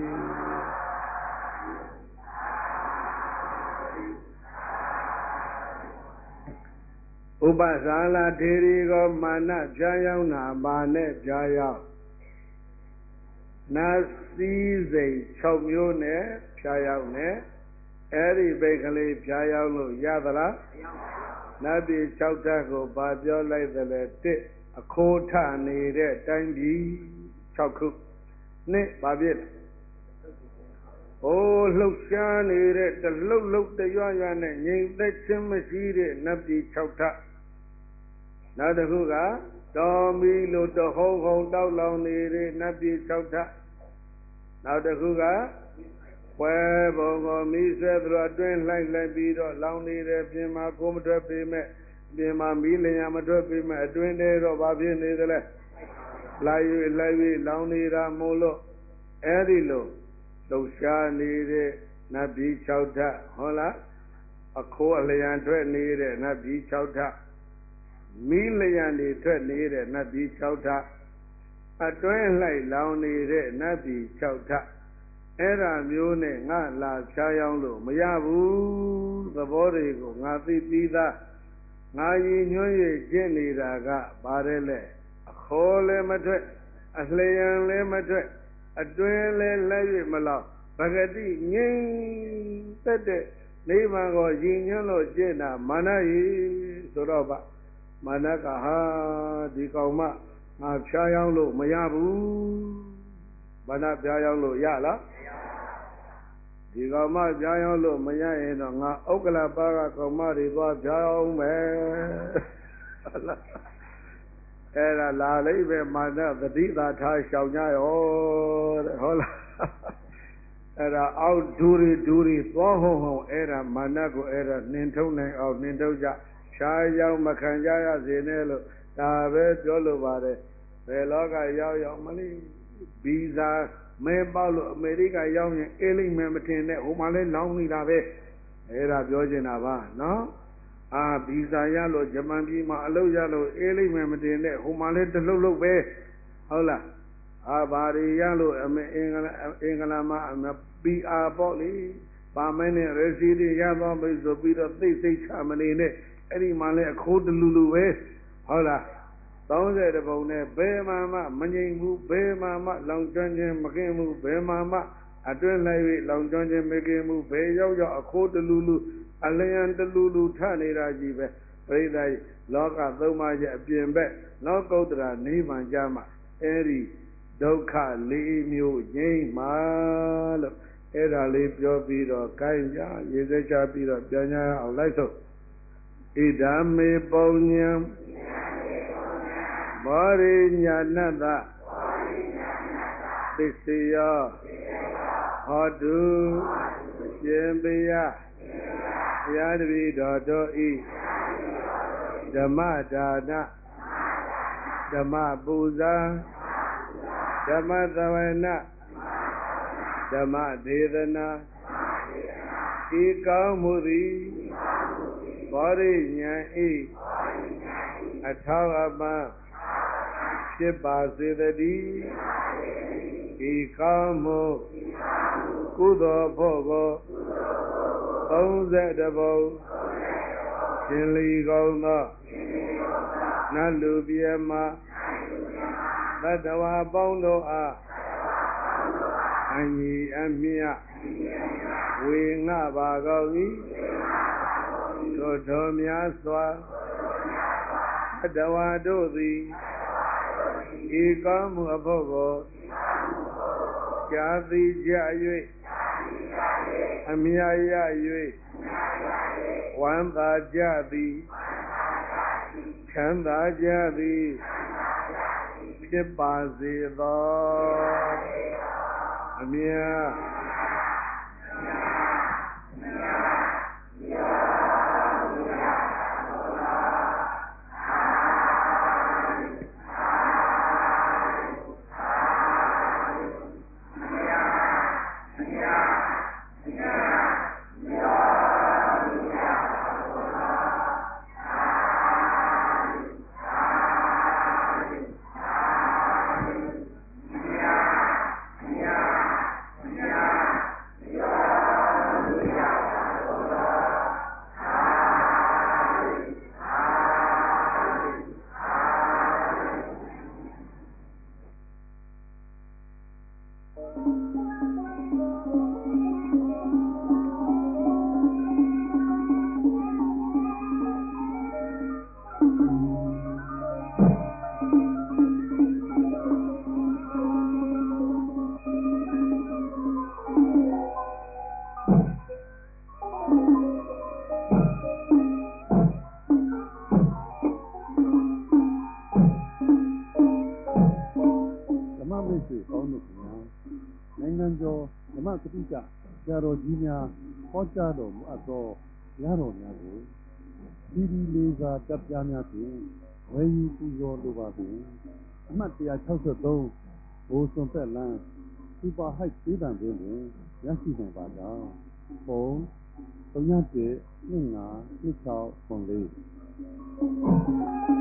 ဥပဇာလာထေရီကိုမာနဖြာရောက်နာမာနဲ့ဖြာရောက်နာစည်းစိမ်၆မျိုးနဲ့ဖြာရောက်နဲ့အဲ့ဒီဘိတ်ကလေးဖြာရောက်လို့ရသလားနတ်ပြည်၆ဓာတ်ကိုပါပြောလိုက်တယ်လေတစ်အခိုးထနေတဲ့တိုင်းပြည်၆ခုနှစ်ပါပြည့်ဟိုလှုပ်ရှားနေတဲ့တလှုပ်လှုပ်တရွရွနဲ့ငြိမ်သက်ခြင်းမရှိတဲ့နတ်ပြည်၆ဓာတ်နောက်တစ်ခုကတော်မီလို့တဟုံးဟုံတောက်လောင်နေတဲ့နတ်ပြည်၆ဓာတ်နောက်တစ်ခုကခွဲဘုံကိုမီးဆွဲသလိုအတွင်းလှိုက်လိုက်ပြီးတော့လောင်နေတဲ့ပြင်မှာကိုမထွက်ပေမဲ့ပြင်မှာမီးလျာမထွက်ပေမဲ့အတွင်းထဲတော့ဘာဖြစ်နေသလဲလိုက်၍လိုက်၍လောင်နေတာမို့လို့အဲ့ဒီလိုလှုပ်ရှားနေတဲ့နတ်ပြည်၆ဓာတ်ဟုတ်လားအခိုးအလျံထွက်နေတဲ့နတ်ပြည်၆ဓာတ်မီးလျံတွေထွက်နေတဲ့နတ်ပြည်၆ဓာတ်အတွင်းလှိုက်လောင်နေတဲ့နတ်ပြည်၆ဓာတ်အဲ့ဒါမျိုးနဲ့ငါလာဖြားယောင်းလို့မရဘူးသဘောတွေကိုငါသိပြီးသားငါရည်ညွှန်း၍ကျင့်နေတာကပါတယ်လေအခေါ်လည်းမထွက်အလျံလည်းမထွက်အတွင်းလည်းလက်၍မလောက်ပဂတိငြိမ်သက်တဲ့နိဗ္ဗာန်ကိုရည်ညွှန်းလို့ကျင့်တာမာနရည်ဆိုတော့ဗမာနကဟာဒီကောင်မငါဖြားယောင်းလို့မရဘူးမာနဖြားယောင်းလို့ရလားဒီကောင်မဖြားယောင်းလို့မရရင်တော့ငါဥက္ကလပါကကောင်မတွေသွားဖြားယောင်းမယ်အဲ့ဒါလာလိမ့်ပဲမာနသတိသာထားရှောင်ကြရောတဲ့ဟုတ်လားအဲ့ဒါအောက်ဒူရီဒူရီသွားဟုံဟုံအဲ့ဒါမာနကိုအဲ့ဒါနှင်ထုတ်နိုင်အောင်နှင်ထုတ်ကြဖြားယောင်းမခံကြရစေနဲ့လို့ဒါပဲပြောလိုပါတယ်ဘယ်လောကရောက်ရောက်မလေးဗီဇာမဲပေါက်လို့အမေရိကရောက်ရင်အေးလိမ့်မယ်မထင်နဲ့ဟိုမှာလဲလောင်းနေတာပဲအဲ့ဒါပြောချင်တာပါနော်အာဗီဇာရလို့ဂျပန်ပြည်မှာအလုပ်ရလို့အေးလိမ့်မယ်မတင်နဲ့ဟိုမှာလဲတလှုပ်လှုပ်ပဲဟုတ်လားအာဘာတွေရလို့အမေအင်္ဂလအင်္ဂလမှာပီအာပေါ့လေပါမင်းနဲ့ရစီတွေရသွားပြီဆိုပြီးတော့သိစိတ်ချမနေနဲ့အဲ့ဒီမှာလဲအခိုးတလူလူပဲဟုတ်လားသုံးဆယ်တပုံနဲ့ဘယ်မှမှမငြိမ်ဘူးဘယ်မှမှလောင်ကျွမ်းခြင်းမကင်းဘူးဘယ်မှမှအတွင်းလိုက်၍လောင်ကျွမ်းခြင်းမကင်းဘူးဘယ်ရောက်ရောက်အခိုးတလူလူအလျံတလူလူထနေတာကြီးပဲပြိဿလောကသုံးပါးရဲ့အပြင်ဘက်လောကုတ္တရာနိဗ္ဗာန်ကြမှာအဲဒီဒုက္ခလေးမျိုးငြိမ်းမှာလို့အဲ့ဒါလေးပြောပြီးတော့ကိုင်းကြရေစက်ချပြီးတော့ပြန်ကြအောင်လိုက်ဆုံးဣဒာမေပုံညံဘောရိညာဏတ္တသစ္စယောဟောတုရှင်ပေယဘုရားတပည့်တော်တို့ဤဓမ္မဒါနဓမ္မပူဇာဓမ္မသဝနဓမ္မဒေသနာဤကောင်းမှုသည်ဘောရိညာဤအထောက်အပံ့ဖြစ်ပါစေတည်းဤကောင်းမှုကုသိုလ်ဖို့ကိုသုံးဆယ်တပုံရှင်လီကောင်းသောနတ်လူပြမသတ္တဝါပေါင်းတို့အားအညီအမြတ်ဝေငှပါကုန်၏ထိုထိုများစွာသတ္တဝါတို့သည်ဤကောင်းမှုအဖို့ကိုကြာသိကြ၍အမြတ်ရ၍ဝမ်းသာကြသည်ချမ်းသာကြသည်ဖြစ်ပါစေသောအမြတ်နိုင်ငံကျော်ဓမ္မစတိကဆရာတော်ကြီးများဟောကြားတော်မူအပ်သောရတော်များကိုဒီဒီလေးစားတပ်ပြများဖြင့်ဝယ်ယူပူဇော်လိုပါသည်အမှတ်one sixty-threeဘိုးစွန်သက်လန်းစူပါဟိုက်သေးတံတွင်တွင်ရရှိနိုင်ပါကြောင်းပုံthree one one two five two six four four